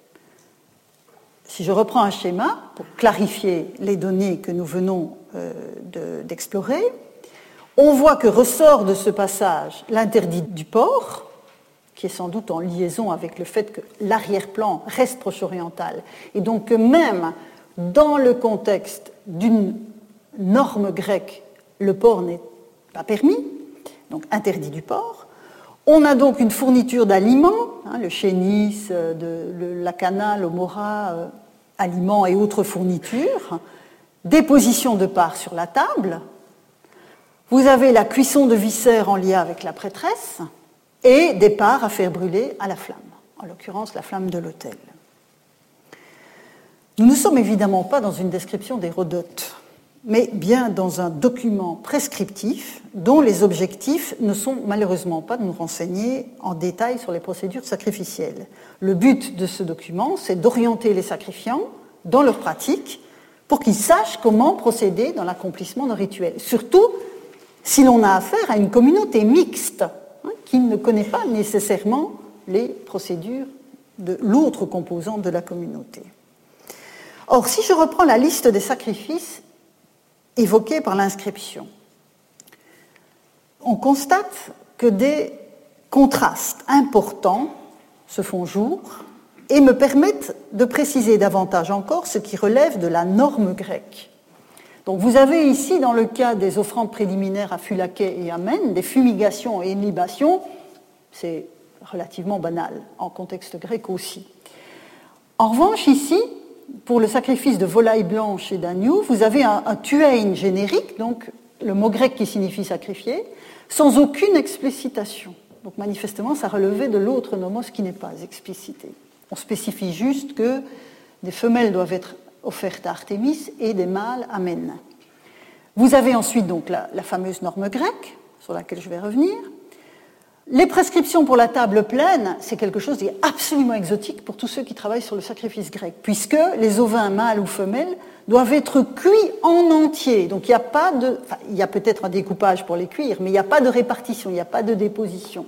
si je reprends un schéma pour clarifier les données que nous venons euh, de, d'explorer, on voit que ressort de ce passage l'interdit du port, qui est sans doute en liaison avec le fait que l'arrière-plan reste proche-oriental, et donc que même dans le contexte d'une norme grecque, le port n'est pas permis, donc interdit du port. On a donc une fourniture d'aliments, hein, le chénis, de, le, la cana, l'omora, euh, aliments et autres fournitures, déposition de parts sur la table. Vous avez la cuisson de viscères en lien avec la prêtresse et des parts à faire brûler à la flamme, en l'occurrence la flamme de l'autel. Nous ne sommes évidemment pas dans une description d'Hérodote, mais bien dans un document prescriptif dont les objectifs ne sont malheureusement pas de nous renseigner en détail sur les procédures sacrificielles. Le but de ce document, c'est d'orienter les sacrifiants dans leur pratique pour qu'ils sachent comment procéder dans l'accomplissement d'un rituel. Surtout si l'on a affaire à une communauté mixte, hein, qui ne connaît pas nécessairement les procédures de l'autre composante de la communauté. Or, si je reprends la liste des sacrifices évoqués par l'inscription, on constate que des contrastes importants se font jour et me permettent de préciser davantage encore ce qui relève de la norme grecque. Donc vous avez ici, dans le cas des offrandes préliminaires à Phulaké et Amen, des fumigations et une libation, c'est relativement banal, en contexte grec aussi. En revanche, ici, pour le sacrifice de volaille blanche et d'agneau, vous avez un, un tuein générique, donc le mot grec qui signifie sacrifier, sans aucune explicitation. Donc manifestement, ça relevait de l'autre nomos qui n'est pas explicité. On spécifie juste que des femelles doivent être offertes à Artémis et des mâles à Mène. Vous avez ensuite donc la, la fameuse norme grecque, sur laquelle je vais revenir. Les prescriptions pour la table pleine, c'est quelque chose d'absolument exotique pour tous ceux qui travaillent sur le sacrifice grec, puisque les ovins mâles ou femelles doivent être cuits en entier. Donc il n'y a pas de, enfin, il y a peut-être un découpage pour les cuire, mais il n'y a pas de répartition, il n'y a pas de déposition.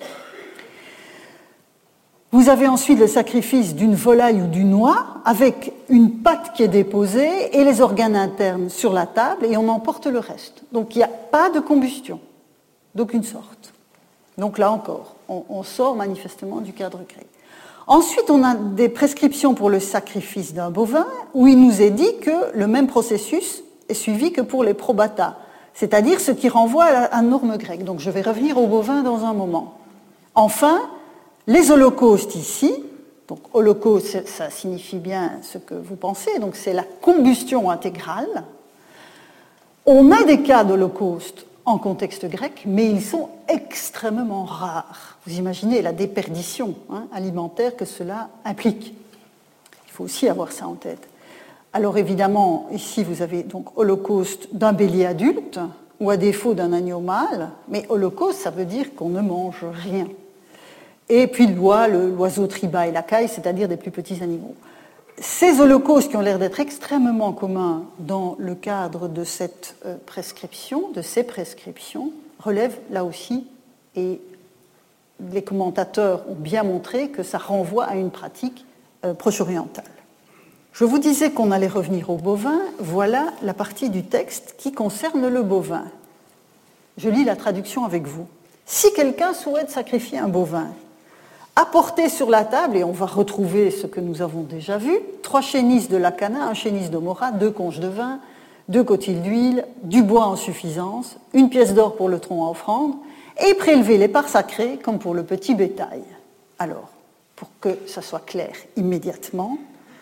Vous avez ensuite le sacrifice d'une volaille ou d'une oie avec une pâte qui est déposée et les organes internes sur la table et on emporte le reste. Donc il n'y a pas de combustion d'aucune sorte. Donc là encore, on, on sort manifestement du cadre grec. Ensuite, on a des prescriptions pour le sacrifice d'un bovin où il nous est dit que le même processus est suivi que pour les probata, c'est-à-dire ce qui renvoie à la norme grecque. Donc je vais revenir au bovin dans un moment. Enfin, les holocaustes ici, donc holocauste, ça signifie bien ce que vous pensez, donc c'est la combustion intégrale. On a des cas d'holocauste en contexte grec, mais ils sont extrêmement rares. Vous imaginez la déperdition hein, alimentaire que cela implique. Il faut aussi avoir ça en tête. Alors évidemment, ici vous avez donc holocauste d'un bélier adulte, ou à défaut d'un agneau mâle, mais holocauste, ça veut dire qu'on ne mange rien. et puis l'oie, l'oiseau triba et la caille, c'est-à-dire des plus petits animaux. Ces holocaustes qui ont l'air d'être extrêmement communs dans le cadre de cette prescription, de ces prescriptions, relèvent là aussi, et les commentateurs ont bien montré que ça renvoie à une pratique euh, proche-orientale. Je vous disais qu'on allait revenir au bovin, voilà la partie du texte qui concerne le bovin. Je lis la traduction avec vous. Si quelqu'un souhaite sacrifier un bovin, apportez sur la table, et on va retrouver ce que nous avons déjà vu, trois chénisses de lacana, un chénisse de mora, deux conches de vin, deux cotyles d'huile, du bois en suffisance, une pièce d'or pour le tronc à offrande, et prélevez les parts sacrées comme pour le petit bétail. Alors, pour que ça soit clair immédiatement,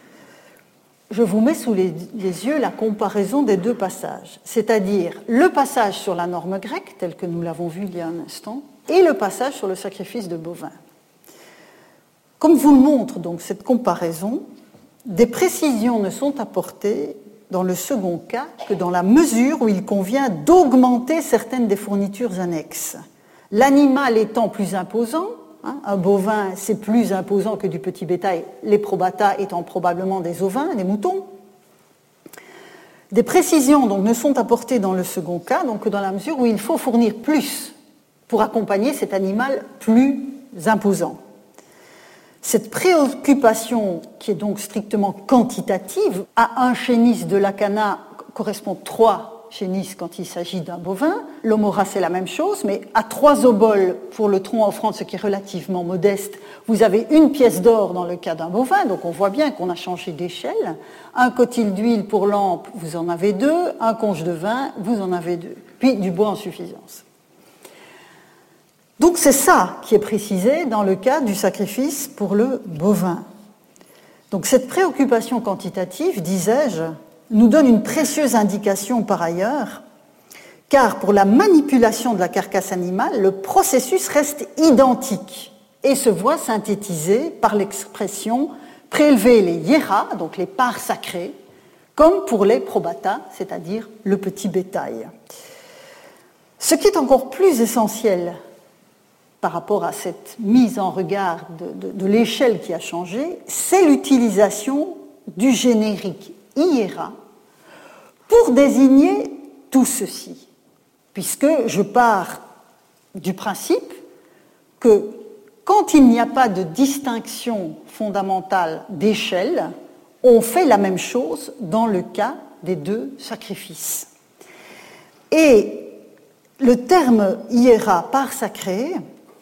je vous mets sous les, les yeux la comparaison des deux passages, c'est-à-dire le passage sur la norme grecque, tel que nous l'avons vu il y a un instant, et le passage sur le sacrifice de bovin. Comme vous le montre donc cette comparaison, des précisions ne sont apportées dans le second cas que dans la mesure où il convient d'augmenter certaines des fournitures annexes. L'animal étant plus imposant, hein, un bovin c'est plus imposant que du petit bétail, les probata étant probablement des ovins, des moutons. Des précisions donc ne sont apportées dans le second cas, donc que dans la mesure où il faut fournir plus pour accompagner cet animal plus imposant. Cette préoccupation, qui est donc strictement quantitative, à un chénisse de lacana correspond trois chénisses quand il s'agit d'un bovin. L'omora, c'est la même chose, mais à trois oboles pour le tronc à offrande, ce qui est relativement modeste, vous avez une pièce d'or dans le cas d'un bovin, donc on voit bien qu'on a changé d'échelle. Un cotyle d'huile pour lampe, vous en avez deux. Un conche de vin, vous en avez deux. Puis du bois en suffisance. Donc c'est ça qui est précisé dans le cas du sacrifice pour le bovin. Donc cette préoccupation quantitative, disais-je, nous donne une précieuse indication par ailleurs, car pour la manipulation de la carcasse animale, le processus reste identique et se voit synthétisé par l'expression prélever les hiéras, donc les parts sacrées, comme pour les probata, c'est-à-dire le petit bétail. Ce qui est encore plus essentiel par rapport à cette mise en regard de, de, de l'échelle qui a changé, c'est l'utilisation du générique hiéra pour désigner tout ceci, puisque je pars du principe que quand il n'y a pas de distinction fondamentale d'échelle, on fait la même chose dans le cas des deux sacrifices. Et le terme hiéra, part sacrée,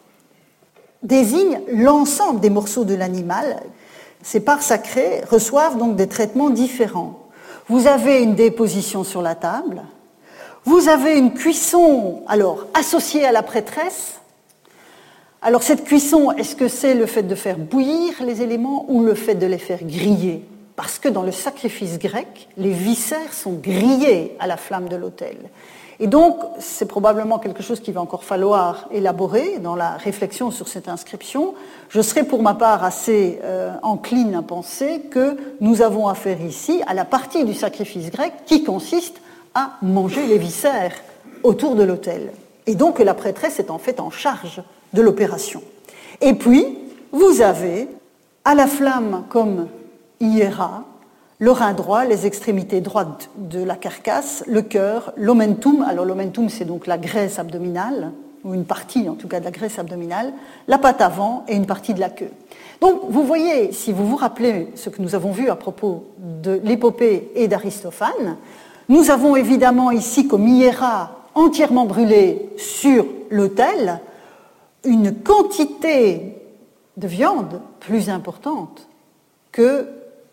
désigne l'ensemble des morceaux de l'animal. Ces parts sacrées reçoivent donc des traitements différents. Vous avez une déposition sur la table, vous avez une cuisson alors associée à la prêtresse. Alors cette cuisson, est-ce que c'est le fait de faire bouillir les éléments ou le fait de les faire griller? Parce que dans le sacrifice grec, les viscères sont grillés à la flamme de l'autel. Et donc, c'est probablement quelque chose qu'il va encore falloir élaborer dans la réflexion sur cette inscription. Je serai pour ma part assez euh, encline à penser que nous avons affaire ici à la partie du sacrifice grec qui consiste à manger les viscères autour de l'autel. Et donc, la prêtresse est en fait en charge de l'opération. Et puis, vous avez à la flamme comme hiéra, le rein droit, les extrémités droites de la carcasse, le cœur, l'omentum. Alors l'omentum, c'est donc la graisse abdominale, ou une partie en tout cas de la graisse abdominale, la patte avant et une partie de la queue. Donc vous voyez, si vous vous rappelez ce que nous avons vu à propos de l'épopée et d'Aristophane, nous avons évidemment ici comme hiéra entièrement brûlé sur l'autel une quantité de viande plus importante que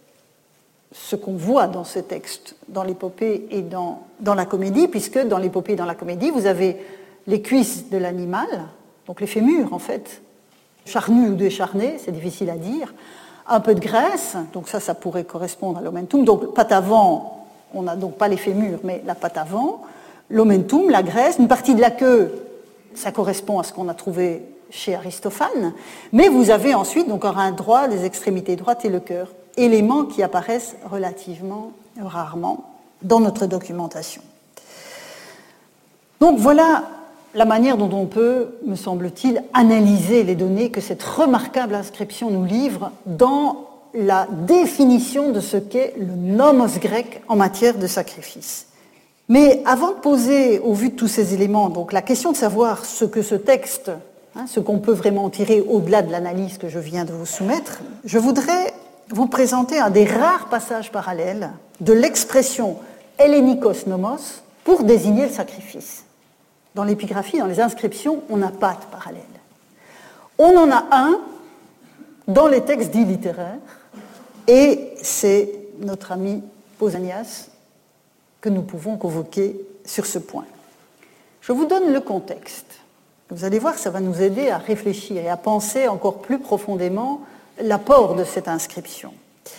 ce qu'on voit dans ce texte, dans l'épopée et dans, dans la comédie, puisque dans l'épopée et dans la comédie, vous avez les cuisses de l'animal, donc les fémurs en fait, charnus ou décharnés, c'est difficile à dire, un peu de graisse, donc ça, ça pourrait correspondre à l'omentum, donc patte avant, on n'a donc pas les fémurs, mais la patte avant, l'omentum, la graisse, une partie de la queue, ça correspond à ce qu'on a trouvé chez Aristophane, mais vous avez ensuite donc un rein droit, les extrémités droites et le cœur, éléments qui apparaissent relativement rarement dans notre documentation. Donc voilà la manière dont on peut, me semble-t-il, analyser les données que cette remarquable inscription nous livre dans la définition de ce qu'est le nomos grec en matière de sacrifice. Mais avant de poser, au vu de tous ces éléments, donc la question de savoir ce que ce texte, hein, ce qu'on peut vraiment tirer au-delà de l'analyse que je viens de vous soumettre, je voudrais vous présenter un des rares passages parallèles de l'expression hellénikos nomos pour désigner le sacrifice. Dans l'épigraphie, dans les inscriptions, on n'a pas de parallèle. On en a un dans les textes dits littéraires, et c'est notre ami Pausanias que nous pouvons convoquer sur ce point. Je vous donne le contexte. Vous allez voir, ça va nous aider à réfléchir et à penser encore plus profondément l'apport de cette inscription.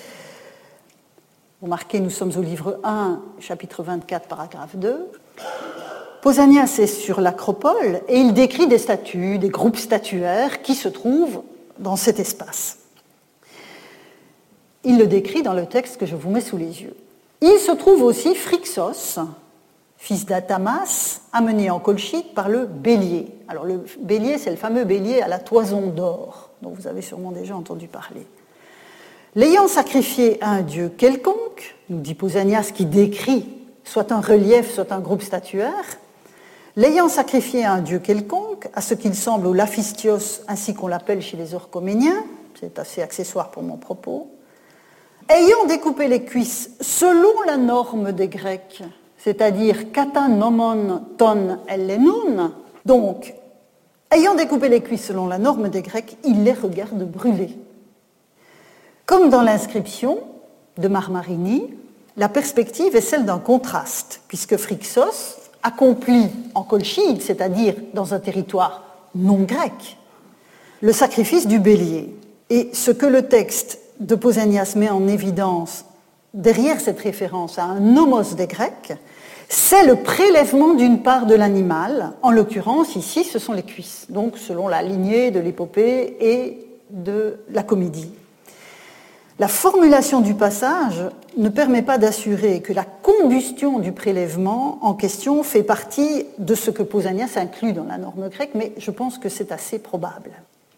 Vous remarquez, nous sommes au livre un, chapitre vingt-quatre, paragraphe deux. Pausanias est sur l'Acropole et il décrit des statues, des groupes statuaires qui se trouvent dans cet espace. Il le décrit dans le texte que je vous mets sous les yeux. Il se trouve aussi Phrixos, fils d'Atamas, amené en colchite par le bélier. Alors le bélier, c'est le fameux bélier à la toison d'or, dont vous avez sûrement déjà entendu parler. L'ayant sacrifié à un dieu quelconque, nous dit Pausanias qui décrit soit un relief, soit un groupe statuaire, l'ayant sacrifié à un dieu quelconque, à ce qu'il semble au Laphistios, ainsi qu'on l'appelle chez les Orchoméniens, c'est assez accessoire pour mon propos, ayant découpé les cuisses selon la norme des Grecs, c'est-à-dire kata nomon ton ellenun, donc, ayant découpé les cuisses selon la norme des Grecs, il les regarde brûler. Comme dans l'inscription de Marmarini, la perspective est celle d'un contraste, puisque Phrixos accomplit en colchide, c'est-à-dire dans un territoire non grec, le sacrifice du bélier. Et ce que le texte de Pausanias met en évidence derrière cette référence à un nomos des Grecs, c'est le prélèvement d'une part de l'animal, en l'occurrence ici ce sont les cuisses, donc selon la lignée de l'épopée et de la comédie. La formulation du passage ne permet pas d'assurer que la combustion du prélèvement en question fait partie de ce que Pausanias inclut dans la norme grecque, mais je pense que c'est assez probable.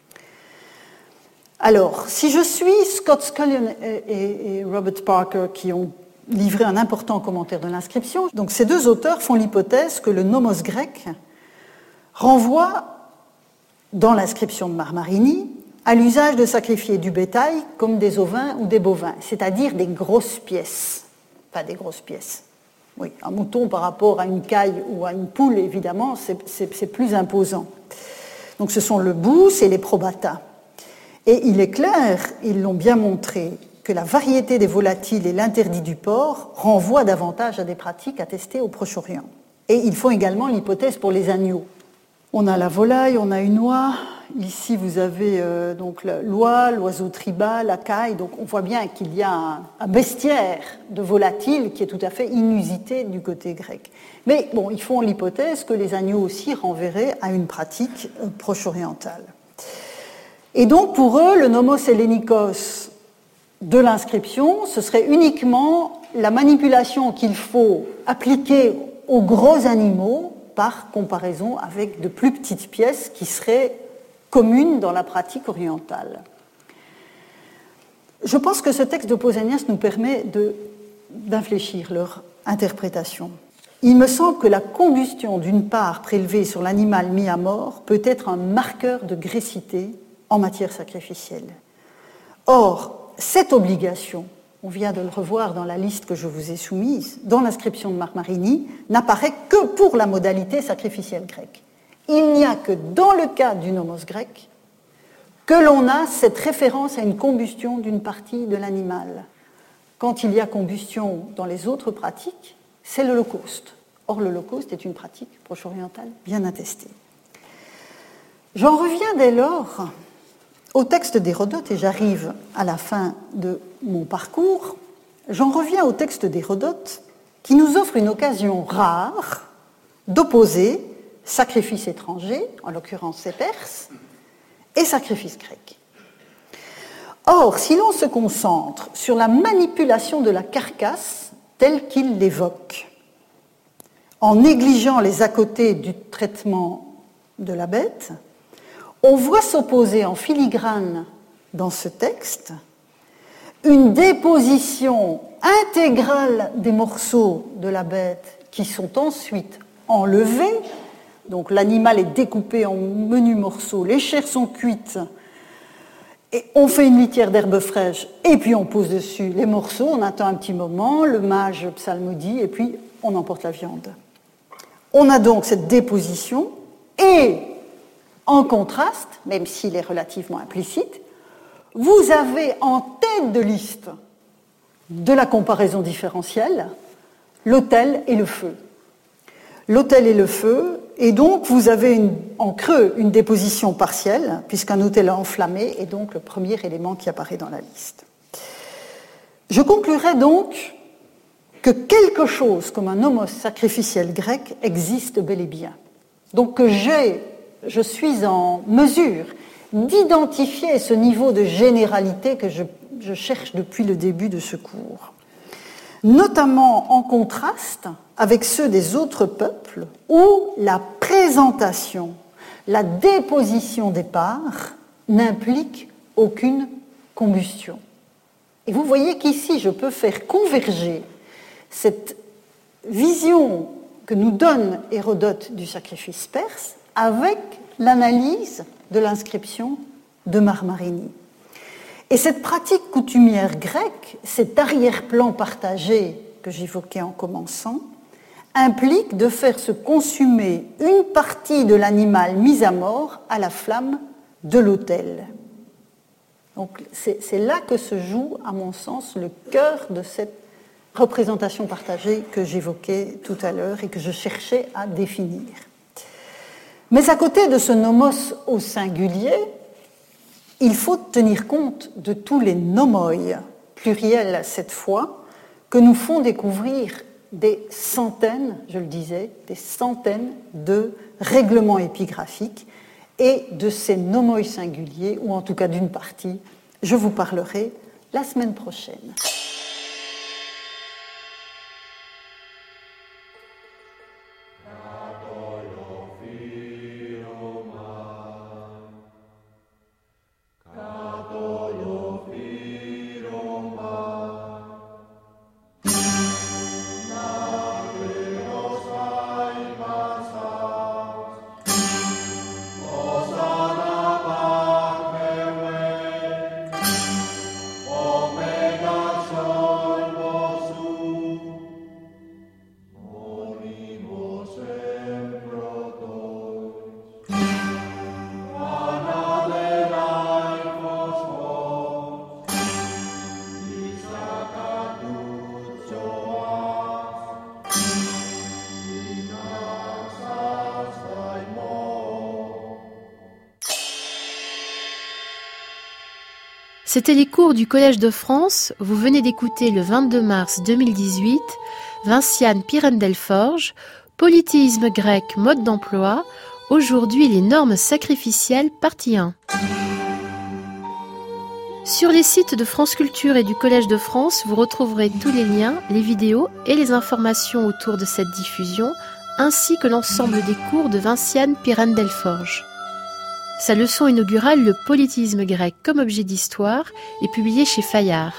Alors, si je suis Scott Scullion et, et Robert Parker qui ont livré un important commentaire de l'inscription, donc ces deux auteurs font l'hypothèse que le nomos grec renvoie, dans l'inscription de Marmarini, à l'usage de sacrifier du bétail comme des ovins ou des bovins, c'est-à-dire des grosses pièces, pas des grosses pièces. Oui, un mouton par rapport à une caille ou à une poule, évidemment, c'est, c'est, c'est plus imposant. Donc ce sont le bous et les probata. Et il est clair, ils l'ont bien montré, que la variété des volatiles et l'interdit du porc renvoient davantage à des pratiques attestées au Proche-Orient. Et ils font également l'hypothèse pour les agneaux. On a la volaille, on a une oie. Ici, vous avez euh, donc l'oie, l'oiseau tribal, la caille. Donc, on voit bien qu'il y a un, un bestiaire de volatiles qui est tout à fait inusité du côté grec. Mais bon, ils font l'hypothèse que les agneaux aussi renverraient à une pratique euh, proche-orientale. Et donc, pour eux, le nomos hellénikos de l'inscription, ce serait uniquement la manipulation qu'il faut appliquer aux gros animaux par comparaison avec de plus petites pièces qui seraient communes dans la pratique orientale. Je pense que ce texte de Pausanias nous permet de, d'infléchir leur interprétation. Il me semble que la combustion d'une part prélevée sur l'animal mis à mort peut être un marqueur de grécité en matière sacrificielle. Or, cette obligation, on vient de le revoir dans la liste que je vous ai soumise, dans l'inscription de Marmarini, n'apparaît que pour la modalité sacrificielle grecque. Il n'y a que dans le cas du nomos grec que l'on a cette référence à une combustion d'une partie de l'animal. Quand il y a combustion dans les autres pratiques, c'est l'Holocauste. Or, l'Holocauste est une pratique proche-orientale bien attestée. J'en reviens dès lors au texte d'Hérodote, et j'arrive à la fin de mon parcours, j'en reviens au texte d'Hérodote qui nous offre une occasion rare d'opposer sacrifice étranger, en l'occurrence c'est perse, et sacrifice grec. Or, si l'on se concentre sur la manipulation de la carcasse telle qu'il l'évoque, en négligeant les à-côtés du traitement de la bête, on voit s'opposer en filigrane dans ce texte une déposition intégrale des morceaux de la bête qui sont ensuite enlevés. Donc l'animal est découpé en menus morceaux, les chairs sont cuites, et on fait une litière d'herbe fraîche, et puis on pose dessus les morceaux, on attend un petit moment, le mage psalmodie, et puis on emporte la viande. On a donc cette déposition, et en contraste, même s'il est relativement implicite, vous avez en tête de liste de la comparaison différentielle l'autel et le feu. L'autel et le feu, et donc vous avez une, en creux une déposition partielle, puisqu'un autel enflammé est donc le premier élément qui apparaît dans la liste. Je conclurai donc que quelque chose comme un nomos sacrificiel grec existe bel et bien. Donc que j'ai, je suis en mesure d'identifier ce niveau de généralité que je, je cherche depuis le début de ce cours, notamment en contraste avec ceux des autres peuples où la présentation, la déposition des parts n'implique aucune combustion. Et vous voyez qu'ici, je peux faire converger cette vision que nous donne Hérodote du sacrifice perse avec l'analyse de l'inscription de Marmarini. Et cette pratique coutumière grecque, cet arrière-plan partagé que j'évoquais en commençant, implique de faire se consumer une partie de l'animal mis à mort à la flamme de l'autel. Donc c'est, c'est là que se joue, à mon sens, le cœur de cette représentation partagée que j'évoquais tout à l'heure et que je cherchais à définir. Mais à côté de ce nomos au singulier, il faut tenir compte de tous les nomoi, pluriels cette fois, que nous font découvrir des centaines, je le disais, des centaines de règlements épigraphiques, et de ces nomoi singuliers, ou en tout cas d'une partie, je vous parlerai la semaine prochaine. C'était les cours du Collège de France. Vous venez d'écouter le vingt-deux mars deux mille dix-huit Vinciane Pirène-Delforge, Polythéisme grec, mode d'emploi. Aujourd'hui, les normes sacrificielles, partie un. Sur les sites de France Culture et du Collège de France, vous retrouverez tous les liens, les vidéos et les informations autour de cette diffusion, ainsi que l'ensemble des cours de Vinciane Pirène-Delforge. Sa leçon inaugurale, le polythéisme grec comme objet d'histoire, est publiée chez Fayard.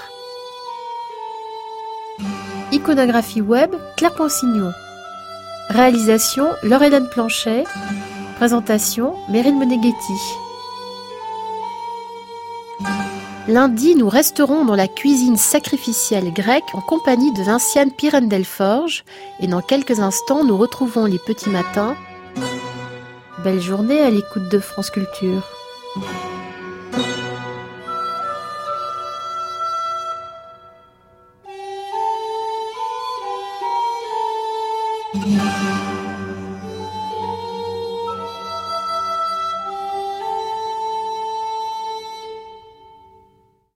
Iconographie web, Claire Ponsignon. Réalisation, Laure-Hélène Planchet. Présentation, Meryl Moneghetti. Lundi, nous resterons dans la cuisine sacrificielle grecque en compagnie de Vinciane Pirène-Delforge et dans quelques instants, nous retrouvons les petits matins. Belle journée à l'écoute de France Culture. Yeah.